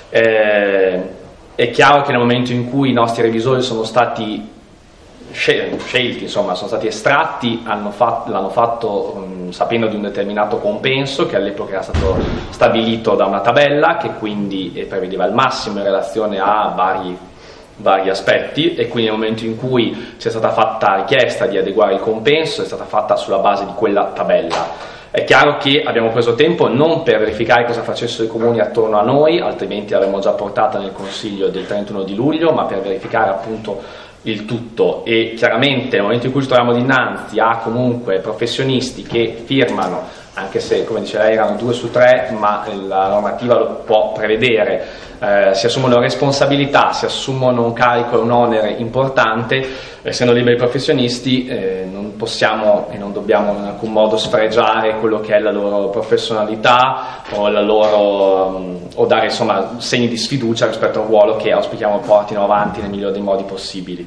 È chiaro che nel momento in cui i nostri revisori sono stati scelti, insomma, sono stati estratti, l'hanno fatto sapendo di un determinato compenso che all'epoca era stato stabilito da una tabella che quindi prevedeva il massimo in relazione a vari aspetti, e quindi nel momento in cui sia stata fatta richiesta di adeguare il compenso è stata fatta sulla base di quella tabella. È chiaro che abbiamo preso tempo non per verificare cosa facessero i comuni attorno a noi, altrimenti l'avremmo già portata nel Consiglio del 31 di luglio, ma per verificare appunto il tutto, e chiaramente nel momento in cui ci troviamo dinanzi a comunque professionisti che firmano, anche se come dice lei erano 2 su 3, ma la normativa lo può prevedere, si assumono responsabilità, si assumono un carico e un onere importante, essendo liberi professionisti non possiamo e non dobbiamo in alcun modo sfregiare quello che è la loro professionalità o dare insomma segni di sfiducia rispetto a un ruolo che auspichiamo portino avanti nel migliore dei modi possibili.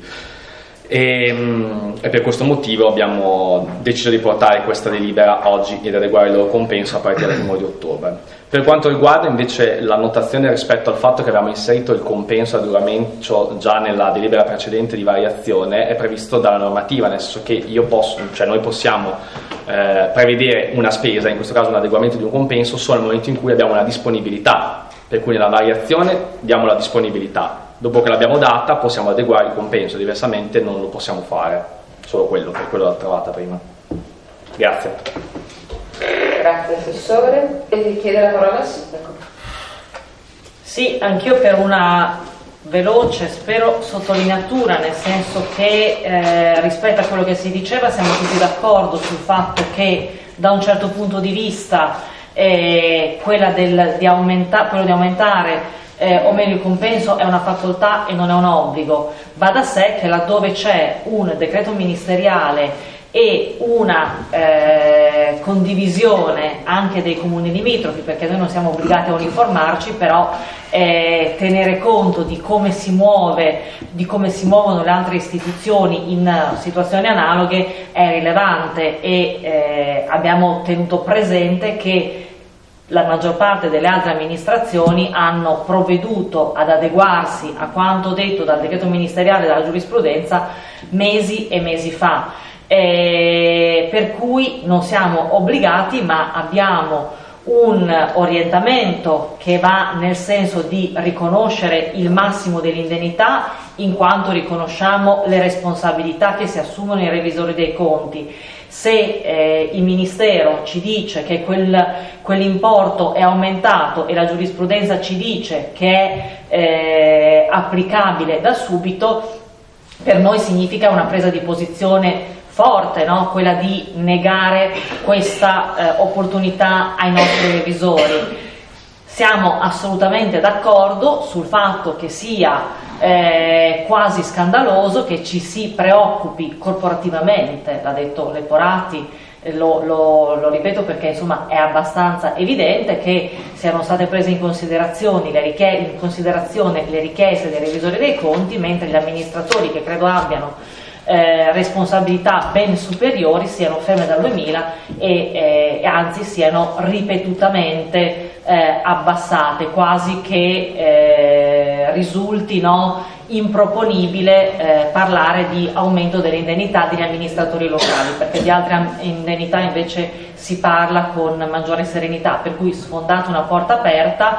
E per questo motivo abbiamo deciso di portare questa delibera oggi ed adeguare il loro compenso a partire dal 1 di ottobre. Per quanto riguarda invece la notazione rispetto al fatto che abbiamo inserito il compenso adeguamento già nella delibera precedente di variazione, è previsto dalla normativa, nel senso che noi possiamo prevedere una spesa, in questo caso un adeguamento di un compenso, solo nel momento in cui abbiamo una disponibilità, per cui nella variazione diamo la disponibilità. Dopo che l'abbiamo data possiamo adeguare il compenso, diversamente non lo possiamo fare, solo quello, per quello l'ho trovata prima. Grazie.
Grazie Assessore. E chiede la parola al Sindaco.
Sì, anch'io per una veloce, spero, sottolineatura, nel senso che rispetto a quello che si diceva siamo tutti d'accordo sul fatto che da un certo punto di vista quello di aumentare o meglio il compenso è una facoltà e non è un obbligo. Va da sé che laddove c'è un decreto ministeriale e una condivisione anche dei comuni limitrofi, perché noi non siamo obbligati a uniformarci, però tenere conto di come si muovono le altre istituzioni in situazioni analoghe è rilevante, e abbiamo tenuto presente che la maggior parte delle altre amministrazioni hanno provveduto ad adeguarsi a quanto detto dal decreto ministeriale e dalla giurisprudenza mesi e mesi fa, per cui non siamo obbligati, ma abbiamo un orientamento che va nel senso di riconoscere il massimo dell'indennità, in quanto riconosciamo le responsabilità che si assumono i revisori dei conti. Se il Ministero ci dice che quell'importo è aumentato e la giurisprudenza ci dice che è applicabile da subito, per noi significa una presa di posizione forte, no? Quella di negare questa opportunità ai nostri revisori. Siamo assolutamente d'accordo sul fatto che sia quasi scandaloso che ci si preoccupi corporativamente, l'ha detto Leporati, lo ripeto perché insomma è abbastanza evidente che siano state prese in considerazione le richieste dei revisori dei conti, mentre gli amministratori, che credo abbiano responsabilità ben superiori, siano ferme dal 2000 e anzi siano ripetutamente abbassate, quasi che risulti improponibile parlare di aumento delle indennità degli amministratori locali, perché di altre indennità invece si parla con maggiore serenità, per cui sfondate una porta aperta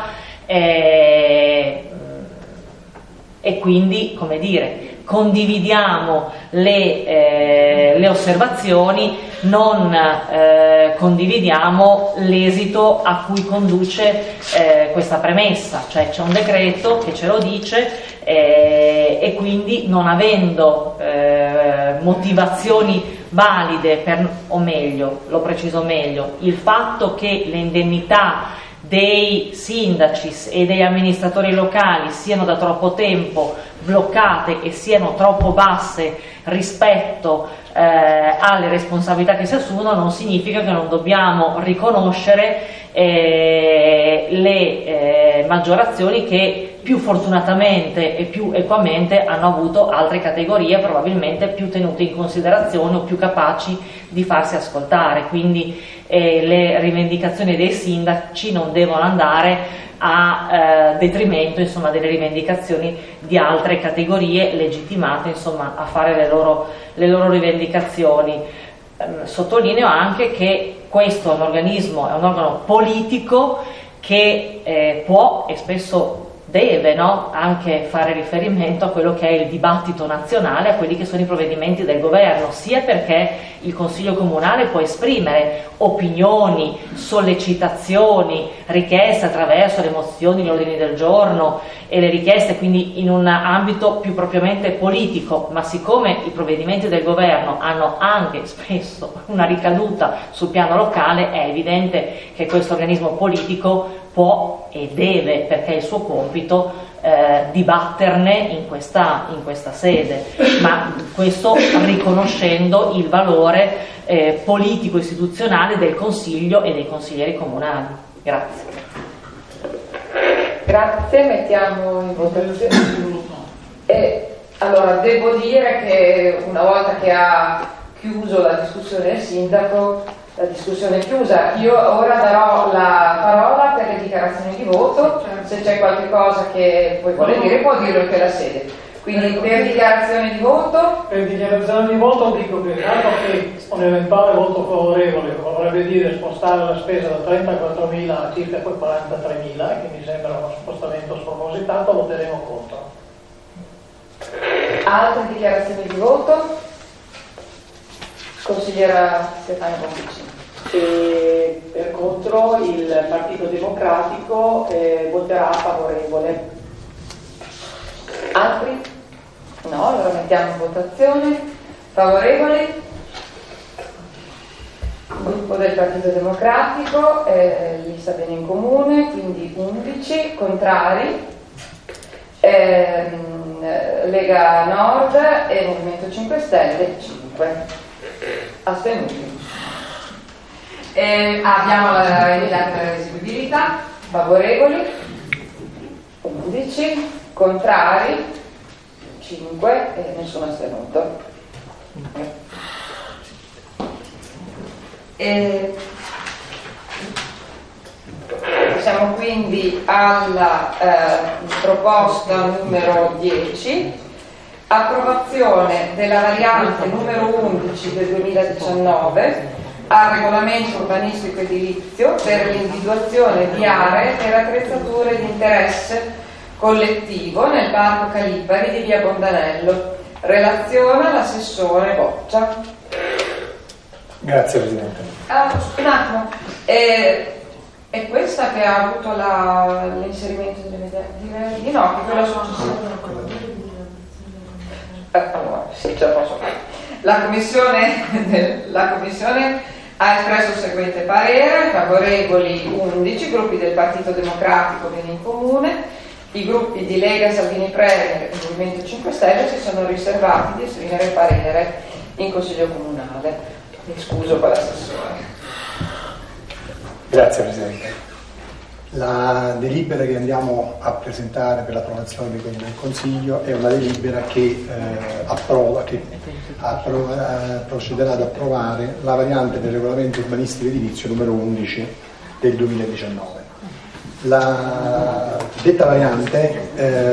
e quindi, come dire, condividiamo le osservazioni, non condividiamo l'esito a cui conduce questa premessa, cioè c'è un decreto che ce lo dice e quindi, non avendo motivazioni valide o meglio, lo preciso meglio, il fatto che le indennità dei sindaci e degli amministratori locali siano da troppo tempo bloccate e siano troppo basse rispetto alle responsabilità che si assumono, non significa che non dobbiamo riconoscere le maggiorazioni che più fortunatamente e più equamente hanno avuto altre categorie, probabilmente più tenute in considerazione o più capaci di farsi ascoltare. Quindi le rivendicazioni dei sindaci non devono andare a detrimento, insomma, delle rivendicazioni di altre categorie legittimate, insomma, a fare le loro rivendicazioni. Sottolineo anche che questo è un organo politico che può e spesso deve anche fare riferimento a quello che è il dibattito nazionale, a quelli che sono i provvedimenti del governo, sia perché il Consiglio Comunale può esprimere opinioni, sollecitazioni, richieste attraverso le mozioni, gli ordini del giorno e le richieste, quindi in un ambito più propriamente politico, ma siccome i provvedimenti del governo hanno anche spesso una ricaduta sul piano locale, è evidente che questo organismo politico può e deve, perché è il suo compito, dibatterne in questa sede, ma questo riconoscendo il valore politico istituzionale del Consiglio e dei consiglieri comunali. Grazie.
Grazie, mettiamo in votazione. Allora, devo dire che una volta che ha chiuso la discussione del sindaco, la discussione è chiusa. Io ora darò la parola per le dichiarazioni di voto, se c'è qualche cosa che poi vuole dire può dirlo anche la sede. Quindi per dichiarazioni di voto?
Per dichiarazioni di voto dico che dato che un eventuale voto favorevole vorrebbe dire spostare la spesa da 34.000 a circa 43.000, che mi sembra uno spostamento spropositato, voteremo contro.
Altre dichiarazioni di voto? Consigliera Stefania Bonvicini.
Per contro il Partito Democratico voterà favorevole.
Altri? No, allora mettiamo in votazione. Favorevoli? Gruppo del Partito Democratico, lista Bene in Comune, quindi 11. Contrari? Lega Nord e Movimento 5 Stelle 5. Astenuti. Abbiamo la residuibilità. Favorevoli 11, contrari 5 e nessuno astenuto. Passiamo quindi alla proposta numero 10. Approvazione della variante numero 11 del 2019 al regolamento urbanistico edilizio per l'individuazione di aree per attrezzature di interesse collettivo nel Parco Calipari di via Bondanello. Relaziona l'assessore Boccia.
Grazie Presidente.
Un attimo, è questa che ha avuto l'inserimento direi di no, che quella successiva. Allora, sì, ce la posso fare. La Commissione ha espresso il seguente parere: favorevoli 11, gruppi del Partito Democratico Bene in Comune, I gruppi di Lega, Salvini Premier e Movimento 5 Stelle si sono riservati di esprimere parere in Consiglio Comunale. Mi scuso per l'assessore.
Grazie Presidente. La delibera che andiamo a presentare per l'approvazione del Consiglio è una delibera che procederà ad approvare la variante del regolamento urbanistico edilizio numero 11 del 2019. Detta variante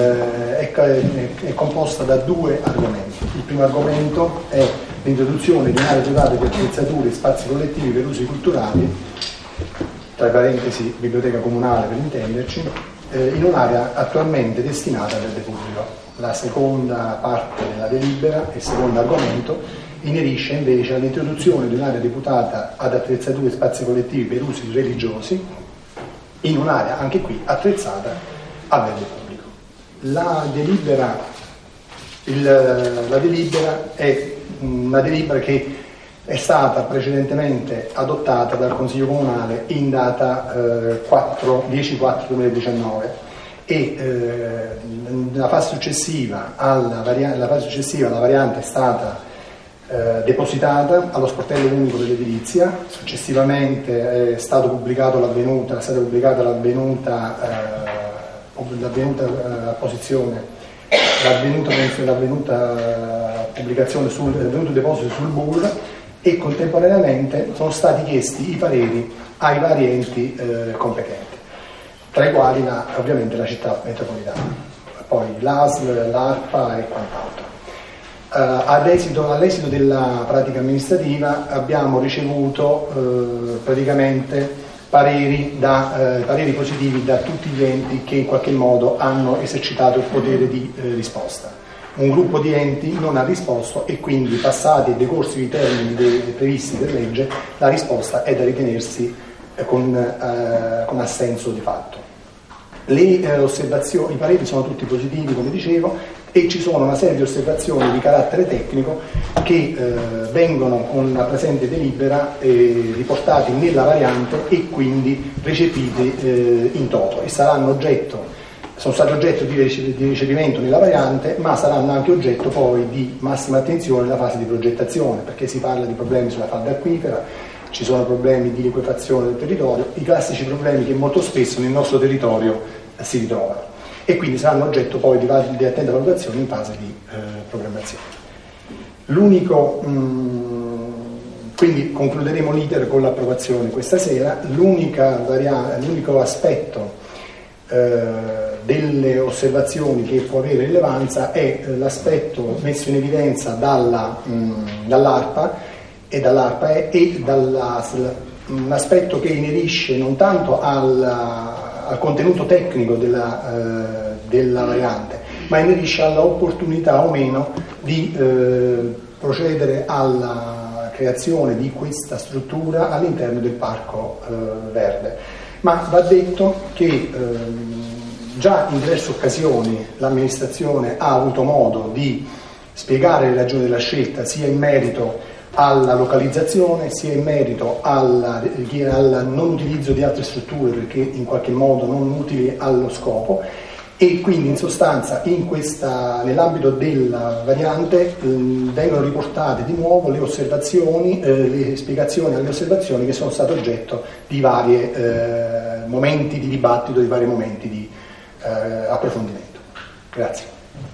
è composta da due argomenti. Il primo argomento è l'introduzione di un'area privata di attrezzature e spazi collettivi per usi culturali, tra parentesi biblioteca comunale per intenderci, in un'area attualmente destinata al verde pubblico. La seconda parte della delibera, il secondo argomento, inerisce invece all'introduzione di un'area deputata ad attrezzature e spazi collettivi per usi religiosi in un'area anche qui attrezzata al verde pubblico. La delibera è una delibera che è stata precedentemente adottata dal Consiglio Comunale in data 10/4/2019 e la fase successiva alla variante è stata depositata allo sportello unico dell'edilizia. Successivamente è stata pubblicata l'avvenuta pubblicazione l'avvenuto deposito sul BUR, e contemporaneamente sono stati chiesti i pareri ai vari enti competenti, tra i quali ovviamente la città metropolitana, poi l'ASL, l'ARPA e quant'altro. All'esito della pratica amministrativa abbiamo ricevuto praticamente pareri positivi da tutti gli enti che in qualche modo hanno esercitato il potere di risposta. Un gruppo di enti non ha risposto e quindi, passati e decorsi i termini previsti per legge, la risposta è da ritenersi con assenso di fatto. I pareri sono tutti positivi, come dicevo, e ci sono una serie di osservazioni di carattere tecnico che vengono con la presente delibera riportate nella variante e quindi recepite in toto, e sono stati oggetto di recepimento nella variante, ma saranno anche oggetto poi di massima attenzione nella fase di progettazione, perché si parla di problemi sulla falda acquifera, ci sono problemi di liquefazione del territorio, i classici problemi che molto spesso nel nostro territorio si ritrovano, e quindi saranno oggetto poi di attenta valutazione in fase di programmazione. Quindi concluderemo l'iter con l'approvazione questa sera. L'unico aspetto delle osservazioni che può avere rilevanza è l'aspetto messo in evidenza dall'ARPA e dall'ASL, un aspetto che inerisce non tanto al contenuto tecnico della variante, ma inerisce all'opportunità o meno di procedere alla creazione di questa struttura all'interno del parco verde. Ma va detto che già in diverse occasioni l'amministrazione ha avuto modo di spiegare le ragioni della scelta, sia in merito alla localizzazione, sia in merito al non utilizzo di altre strutture perché in qualche modo non utili allo scopo, e quindi in sostanza nell'ambito della variante vengono riportate di nuovo le spiegazioni alle osservazioni che sono state oggetto di vari momenti di dibattito, di vari momenti di approfondimento. Grazie.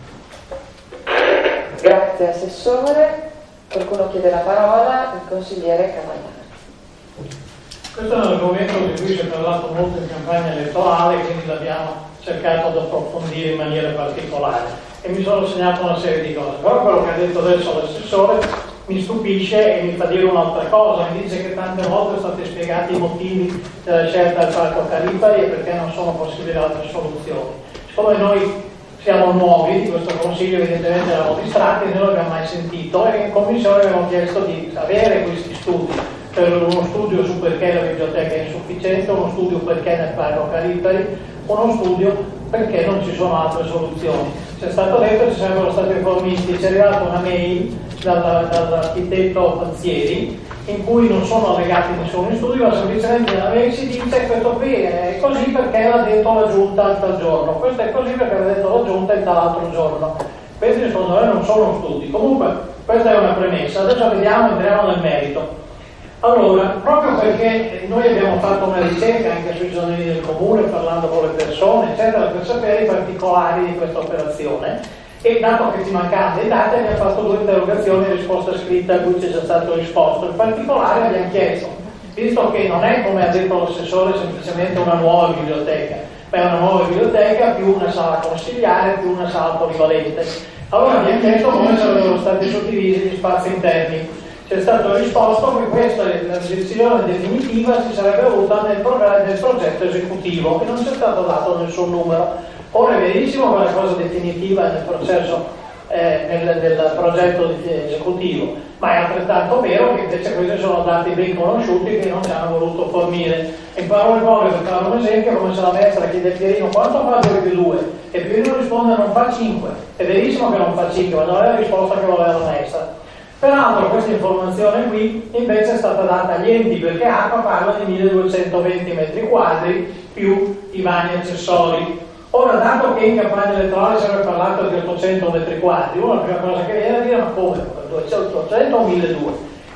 Grazie Assessore. Qualcuno chiede la parola? Il consigliere Cavagliari.
Questo è un argomento di cui si è parlato molto in campagna elettorale, quindi l'abbiamo cercato di approfondire in maniera particolare e mi sono segnato una serie di cose, però quello che ha detto adesso l'assessore mi stupisce e mi fa dire un'altra cosa. Mi dice che tante volte sono stati spiegati i motivi della scelta del parco Calipari e perché non sono possibili altre soluzioni. Siccome noi siamo nuovi di questo consiglio, evidentemente eravamo distratti, non l'abbiamo mai sentito, e in commissione abbiamo chiesto di avere questi studi, per uno studio su perché la biblioteca è insufficiente, uno studio perché nel parco Calipari, uno studio perché non ci sono altre soluzioni. Ci è stato detto che ci sarebbero stati riformisti, ci è arrivata una mail dall'architetto Pazzieri in cui non sono allegati nessuno studio, ma semplicemente si dice questo qui è così perché l'ha detto la giunta tal giorno, questo è così perché l'ha detto la giunta il dall'altro giorno. Questi secondo me non sono studi. Comunque questa è una premessa, adesso entriamo nel merito. Allora, proprio perché noi abbiamo fatto una ricerca anche sui giornali del comune, parlando con le persone, eccetera, per sapere i particolari di questa operazione, e dato che ci mancavano dei dati abbiamo fatto 2 interrogazioni e risposta scritta a cui ci è già stato risposto. In particolare abbiamo chiesto, visto che non è, come ha detto l'assessore, semplicemente una nuova biblioteca, ma è una nuova biblioteca più una sala consigliare più una sala polivalente, allora abbiamo chiesto come sarebbero stati suddivisi gli spazi interni. Ci è stato risposto che questa la decisione definitiva si sarebbe avuta nel progetto esecutivo e non c'è stato dato nessun numero. Ora è verissimo che è una cosa definitiva nel processo del progetto esecutivo, ma è altrettanto vero che invece questi sono dati ben conosciuti che non ci hanno voluto fornire. In parole povere, per fare un esempio, come se la maestra chiede a Pierino quanto fa 2 più 2 e Pierino risponde non fa 5. È verissimo che non fa 5, ma non è la risposta che voleva la maestra. Peraltro questa informazione qui invece è stata data agli enti perché ACQUA parla di 1220 metri quadri più i vari accessori. Ora, dato che in campagna elettorale si era parlato di 800 metri quadri, una prima cosa che viene a dire ma come? 800 o 1200?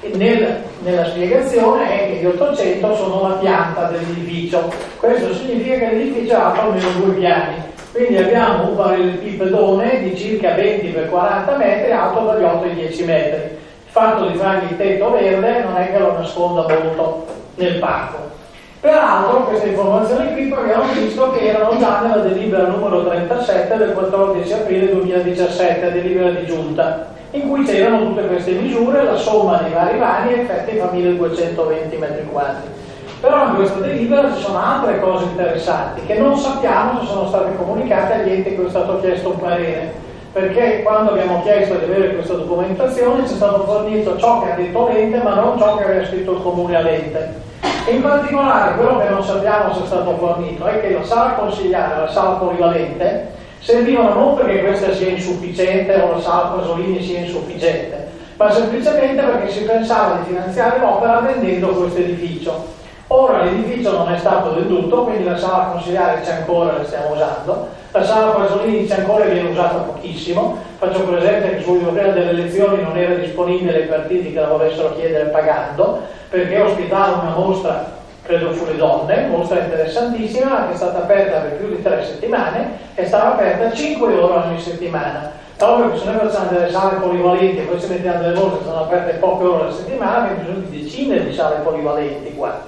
E nella spiegazione è che gli 800 sono la pianta dell'edificio, questo significa che l'edificio ha almeno 2 piani. Quindi abbiamo un parallelepipedone di circa 20 x 40 metri alto dagli 8 ai 10 metri. Il fatto di fargli il tetto verde non è che lo nasconda molto nel parco. Peraltro queste informazioni qui abbiamo visto che erano già nella delibera numero 37 del 14 aprile 2017, delibera di giunta, in cui c'erano tutte queste misure, la somma dei vari vani e effetti fa 1220 metri quadri. Però in questa delibera ci sono altre cose interessanti che non sappiamo se sono state comunicate agli enti che è stato chiesto un parere, perché quando abbiamo chiesto di avere questa documentazione ci è stato fornito ciò che ha detto l'ente ma non ciò che aveva scritto il comune all'ente. E in particolare quello che non sappiamo se è stato fornito è che la sala consigliare e la sala polivalente servivano non perché questa sia insufficiente o la sala Pasolini sia insufficiente, ma semplicemente perché si pensava di finanziare l'opera vendendo questo edificio. Ora l'edificio non è stato venduto, quindi la sala consigliare c'è ancora, la stiamo usando, la sala Pasolini c'è ancora e viene usata pochissimo. Faccio presente che subito prima delle elezioni non era disponibile ai partiti che la volessero chiedere pagando, perché ospitava una mostra, credo sulle donne, mostra interessantissima, che è stata aperta per più di 3 settimane e stava aperta 5 ore ogni settimana. Proprio che se noi facciamo delle sale polivalenti e poi ci mettiamo delle mostre che sono aperte poche ore alla settimana, abbiamo bisogno di decine di sale polivalenti qua.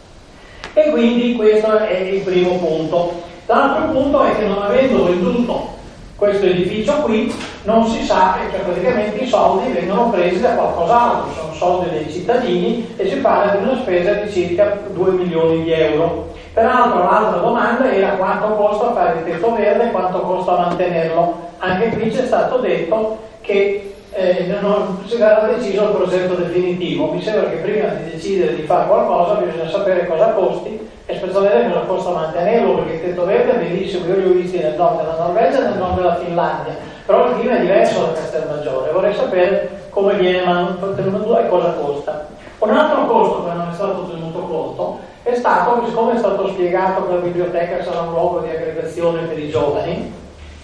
E quindi questo è il primo punto. L'altro punto è che non avendo venduto questo edificio qui non si sa, cioè praticamente i soldi vengono presi da qualcos'altro, sono soldi dei cittadini e si parla di una spesa di circa 2 milioni di euro. Peraltro l'altra domanda era quanto costa fare il tetto verde e quanto costa mantenerlo. Anche qui c'è stato detto che non si sarà deciso il progetto definitivo. Mi sembra che prima di decidere di fare qualcosa bisogna sapere cosa costi e specialmente cosa costa mantenerlo, perché il tetto verde è bellissimo, io li ho visti nel nord della Norvegia e nel nord della Finlandia, però il clima è diverso da Castelmaggiore, vorrei sapere come viene mantenuto e cosa costa. Un altro costo che non è stato tenuto conto è stato che, siccome è stato spiegato che la biblioteca sarà un luogo di aggregazione per i giovani,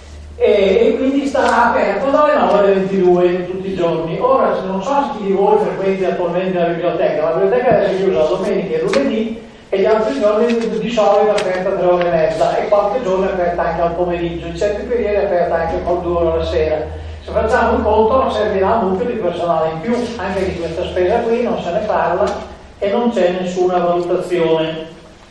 e quindi starà aperto dalle 9 alle 22 tutti i giorni. Ora non so chi di voi frequenti attualmente la biblioteca deve essere chiusa la domenica e lunedì e gli altri giorni di solito è aperta 3 ore e mezza e qualche giorno è aperta anche al pomeriggio, in certi periodi è aperta anche 2 ore alla sera. Se facciamo un conto servirà un mucchio di personale in più, anche di questa spesa qui non se ne parla e non c'è nessuna valutazione.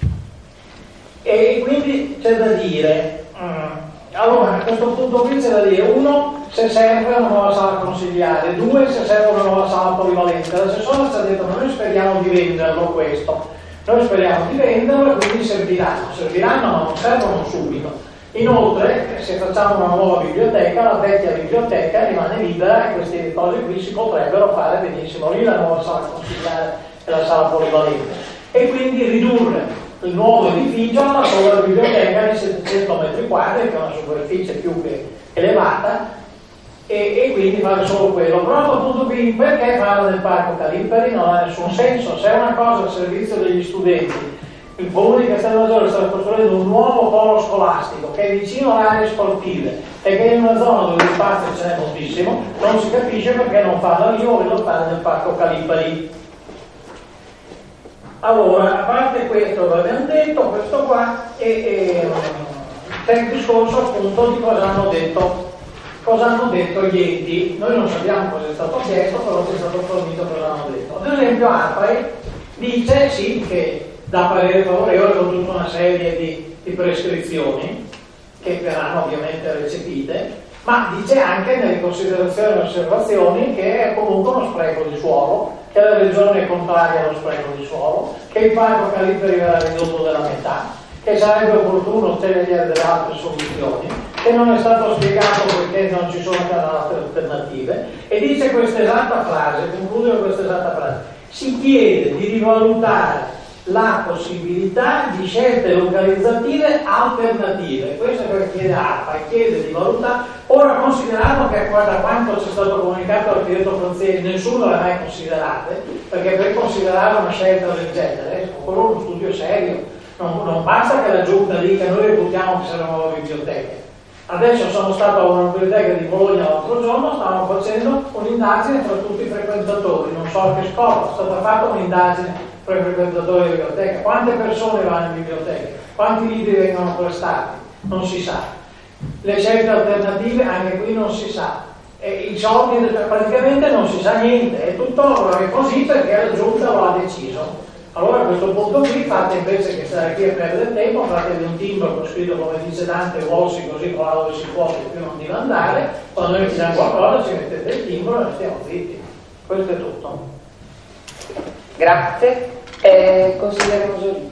E quindi c'è da dire allora, a questo punto qui c'è da dire, 1, se serve una nuova sala consigliare, 2, se serve una nuova sala polivalente. L'assessore ci ha detto che noi speriamo di venderlo questo, noi speriamo di venderlo e quindi serviranno ma non servono subito. Inoltre, se facciamo una nuova biblioteca, la vecchia biblioteca rimane libera e queste cose qui si potrebbero fare benissimo lì, la nuova sala consigliare e la sala polivalente. E quindi ridurre il nuovo edificio alla sola biblioteca di 700 metri quadri, che è una superficie più che elevata, e quindi fare solo quello. Però a questo punto qui, perché farlo nel Parco Calipari? Non ha nessun senso. Se è una cosa al servizio degli studenti, il Comune di Castelmaggiore sta costruendo un nuovo polo scolastico che è vicino alle aree sportive e che è in una zona dove di spazio ce n'è moltissimo, non si capisce perché non farlo lì o lo fare nel Parco Calipari. Allora, a parte questo che abbiamo detto, questo qua, c'è il discorso appunto di cosa hanno detto. Cosa hanno detto gli enti? Noi non sappiamo cosa è stato chiesto, però ci è stato fornito cosa hanno detto. Ad esempio ARPAE dice sì che dà parere favorevole con tutta una serie di prescrizioni che verranno ovviamente recepite, ma dice anche nelle considerazioni e osservazioni che è comunque uno spreco di suolo, che la regione è contraria allo spreco di suolo, che il Parco Calipari verrà ridotto della metà, che sarebbe opportuno ottenere delle altre soluzioni, che non è stato spiegato perché non ci sono altre alternative, e dice questa esatta frase, conclude con questa esatta frase: si chiede di rivalutare la possibilità di scelte localizzative alternative. Questo è quello che chiede ARPA, e chiede di valutare. Ora, considerato che da quanto ci è stato comunicato all'architetto francese nessuno le ha mai considerate, perché per considerare una scelta del genere occorre uno studio serio, non basta che la giunta dica noi reputiamo che serve una nuova biblioteca. Adesso sono stato a una biblioteca di Bologna l'altro giorno, stavano facendo un'indagine tra tutti i frequentatori, non so a che scopo, è stata fatta un'indagine tra i frequentatori della biblioteca, quante persone vanno in biblioteca, quanti libri vengono prestati, non si sa. Le scelte alternative anche qui non si sa, e i soldi praticamente non si sa niente, è tutto così perché la giunta lo ha deciso. Allora a questo punto qui fate, invece che stare qui a perdere tempo, fatevi un timbro scritto come dice Dante, Volsi così qua dove si può, che più non deve andare, quando noi chiediamo qualcosa ci mettete il timbro e stiamo zitti. Questo è tutto.
Grazie. Consigliere Musolino.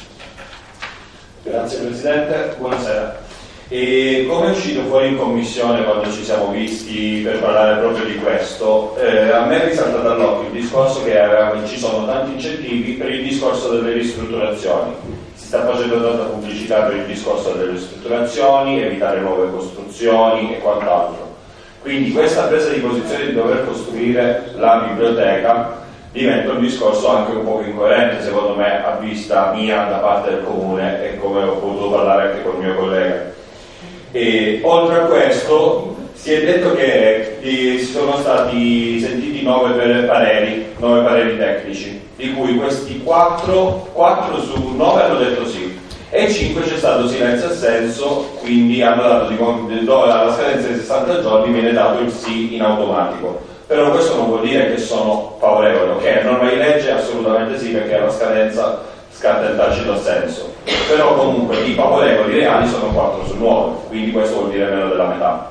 Grazie Presidente, buonasera. E come è uscito fuori in commissione quando ci siamo visti per parlare proprio di questo, a me è risaltato all'occhio il discorso che ci sono tanti incentivi per il discorso delle ristrutturazioni. Si sta facendo tanta pubblicità per il discorso delle ristrutturazioni, evitare nuove costruzioni e quant'altro. Quindi questa presa di posizione di dover costruire la biblioteca diventa un discorso anche un po' incoerente, secondo me, a vista mia da parte del Comune e come ho potuto parlare anche con il mio collega. E oltre a questo si è detto che si sono stati sentiti 9 pareri tecnici, di cui questi 4 su 9 hanno detto sì e 5 c'è stato silenzio assenso, quindi hanno dato dove alla scadenza di 60 giorni viene dato il sì in automatico. Però questo non vuol dire che sono favorevole, ok? A norma di legge assolutamente sì, perché alla scadenza scatta il tacito assenso, però comunque i favorevoli reali sono 4 su 9, quindi questo vuol dire meno della metà.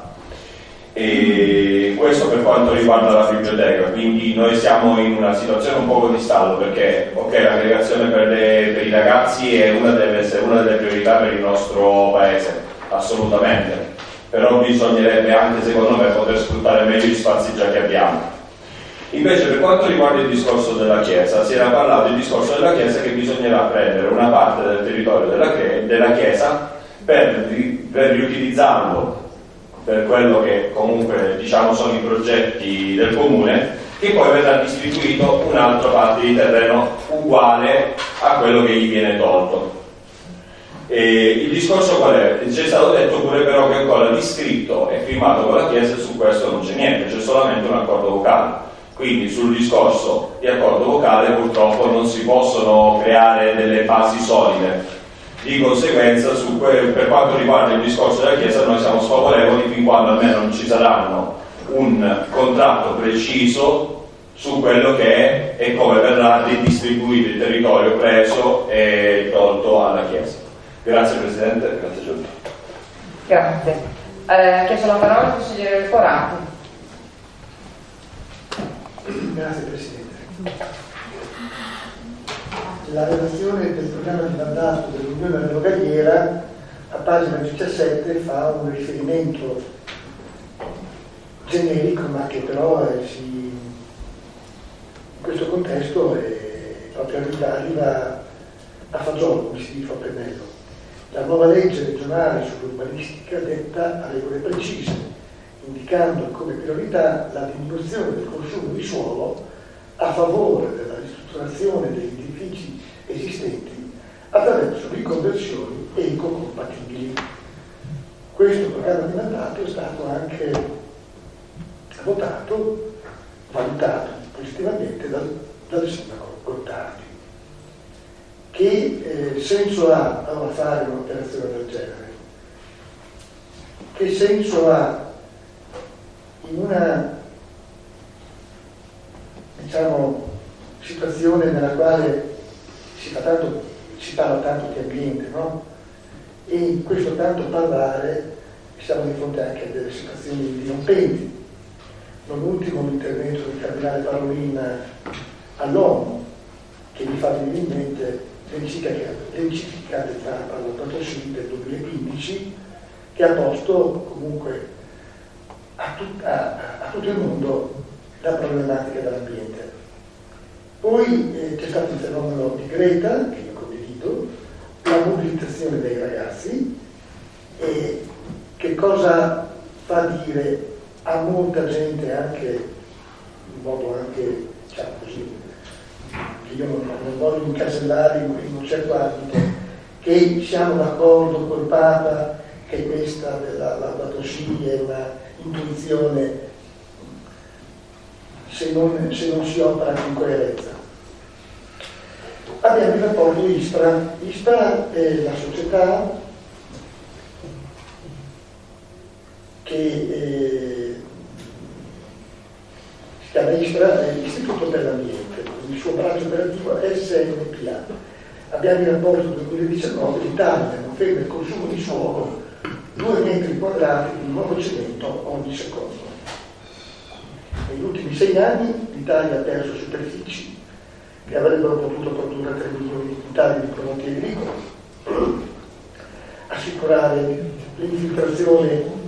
E questo per quanto riguarda la biblioteca, quindi noi siamo in una situazione un poco di stallo, perché ok, l'aggregazione per i ragazzi deve essere una delle priorità per il nostro paese, assolutamente, però bisognerebbe anche secondo me poter sfruttare meglio gli spazi già che abbiamo. Invece per quanto riguarda il discorso della Chiesa, si era parlato del discorso della Chiesa che bisognerà prendere una parte del territorio della Chiesa per riutilizzarlo per quello che comunque diciamo sono i progetti del Comune, che poi verrà distribuito un'altra parte di terreno uguale a quello che gli viene tolto. E il discorso qual è? Ci è stato detto pure però che ancora di scritto e firmato con la Chiesa, e su questo non c'è niente, c'è solamente un accordo vocale. Quindi sul discorso di accordo vocale purtroppo non si possono creare delle basi solide. Di conseguenza per quanto riguarda il discorso della Chiesa noi siamo sfavorevoli fin quando almeno non ci saranno un contratto preciso su quello che è e come verrà ridistribuito il territorio preso e tolto alla Chiesa. Grazie Presidente, grazie Giorgio.
Grazie. Ha chiesto la parola il consigliere Corati.
Grazie Presidente. La relazione del programma di mandato dell'Unione Rogaliera a pagina 17 fa un riferimento generico, ma che però in questo contesto proprio arriva a fagiolo, come si dice a pennello. La nuova legge regionale sull'urbanistica detta regole precise indicando come priorità la diminuzione del consumo di suolo a favore della ristrutturazione degli edifici esistenti attraverso riconversioni ecocompatibili. Questo programma di mandato è stato anche votato, valutato positivamente dal sindaco Gottardi. Che senso ha fare un'operazione del genere? Che senso ha in una, diciamo, situazione nella quale si parla tanto di ambiente, no? E in questo tanto parlare siamo di fronte anche a delle situazioni dirompenti. Non ultimo l'intervento del cardinale Parolin all'ONU, che mi fa venire in mente l'enciclica del Papa Laudato Si del 2015, che ha posto comunque a tutto il mondo la problematica dell'ambiente. Poi c'è stato il fenomeno di Greta, che io condivido, la mobilitazione dei ragazzi, e che cosa fa dire a molta gente, anche in modo anche, diciamo così, che io non voglio incasellare in un certo ambito, che siamo d'accordo col Papa che questa della Laudato Si è una intuizione se non si opera con coerenza. Abbiamo il rapporto ISPRA. ISPRA è la società che si chiama ISPRA, è l'Istituto per l'Ambiente, il suo braccio operativo è SNPA. Abbiamo il rapporto del 2019, l'Italia conferma il consumo di suolo 2 metri quadrati di nuovo cemento ogni secondo. Negli ultimi 6 anni l'Italia ha perso superfici che avrebbero potuto produrre 3 milioni di quintali di prodotti agricoli, assicurare l'infiltrazione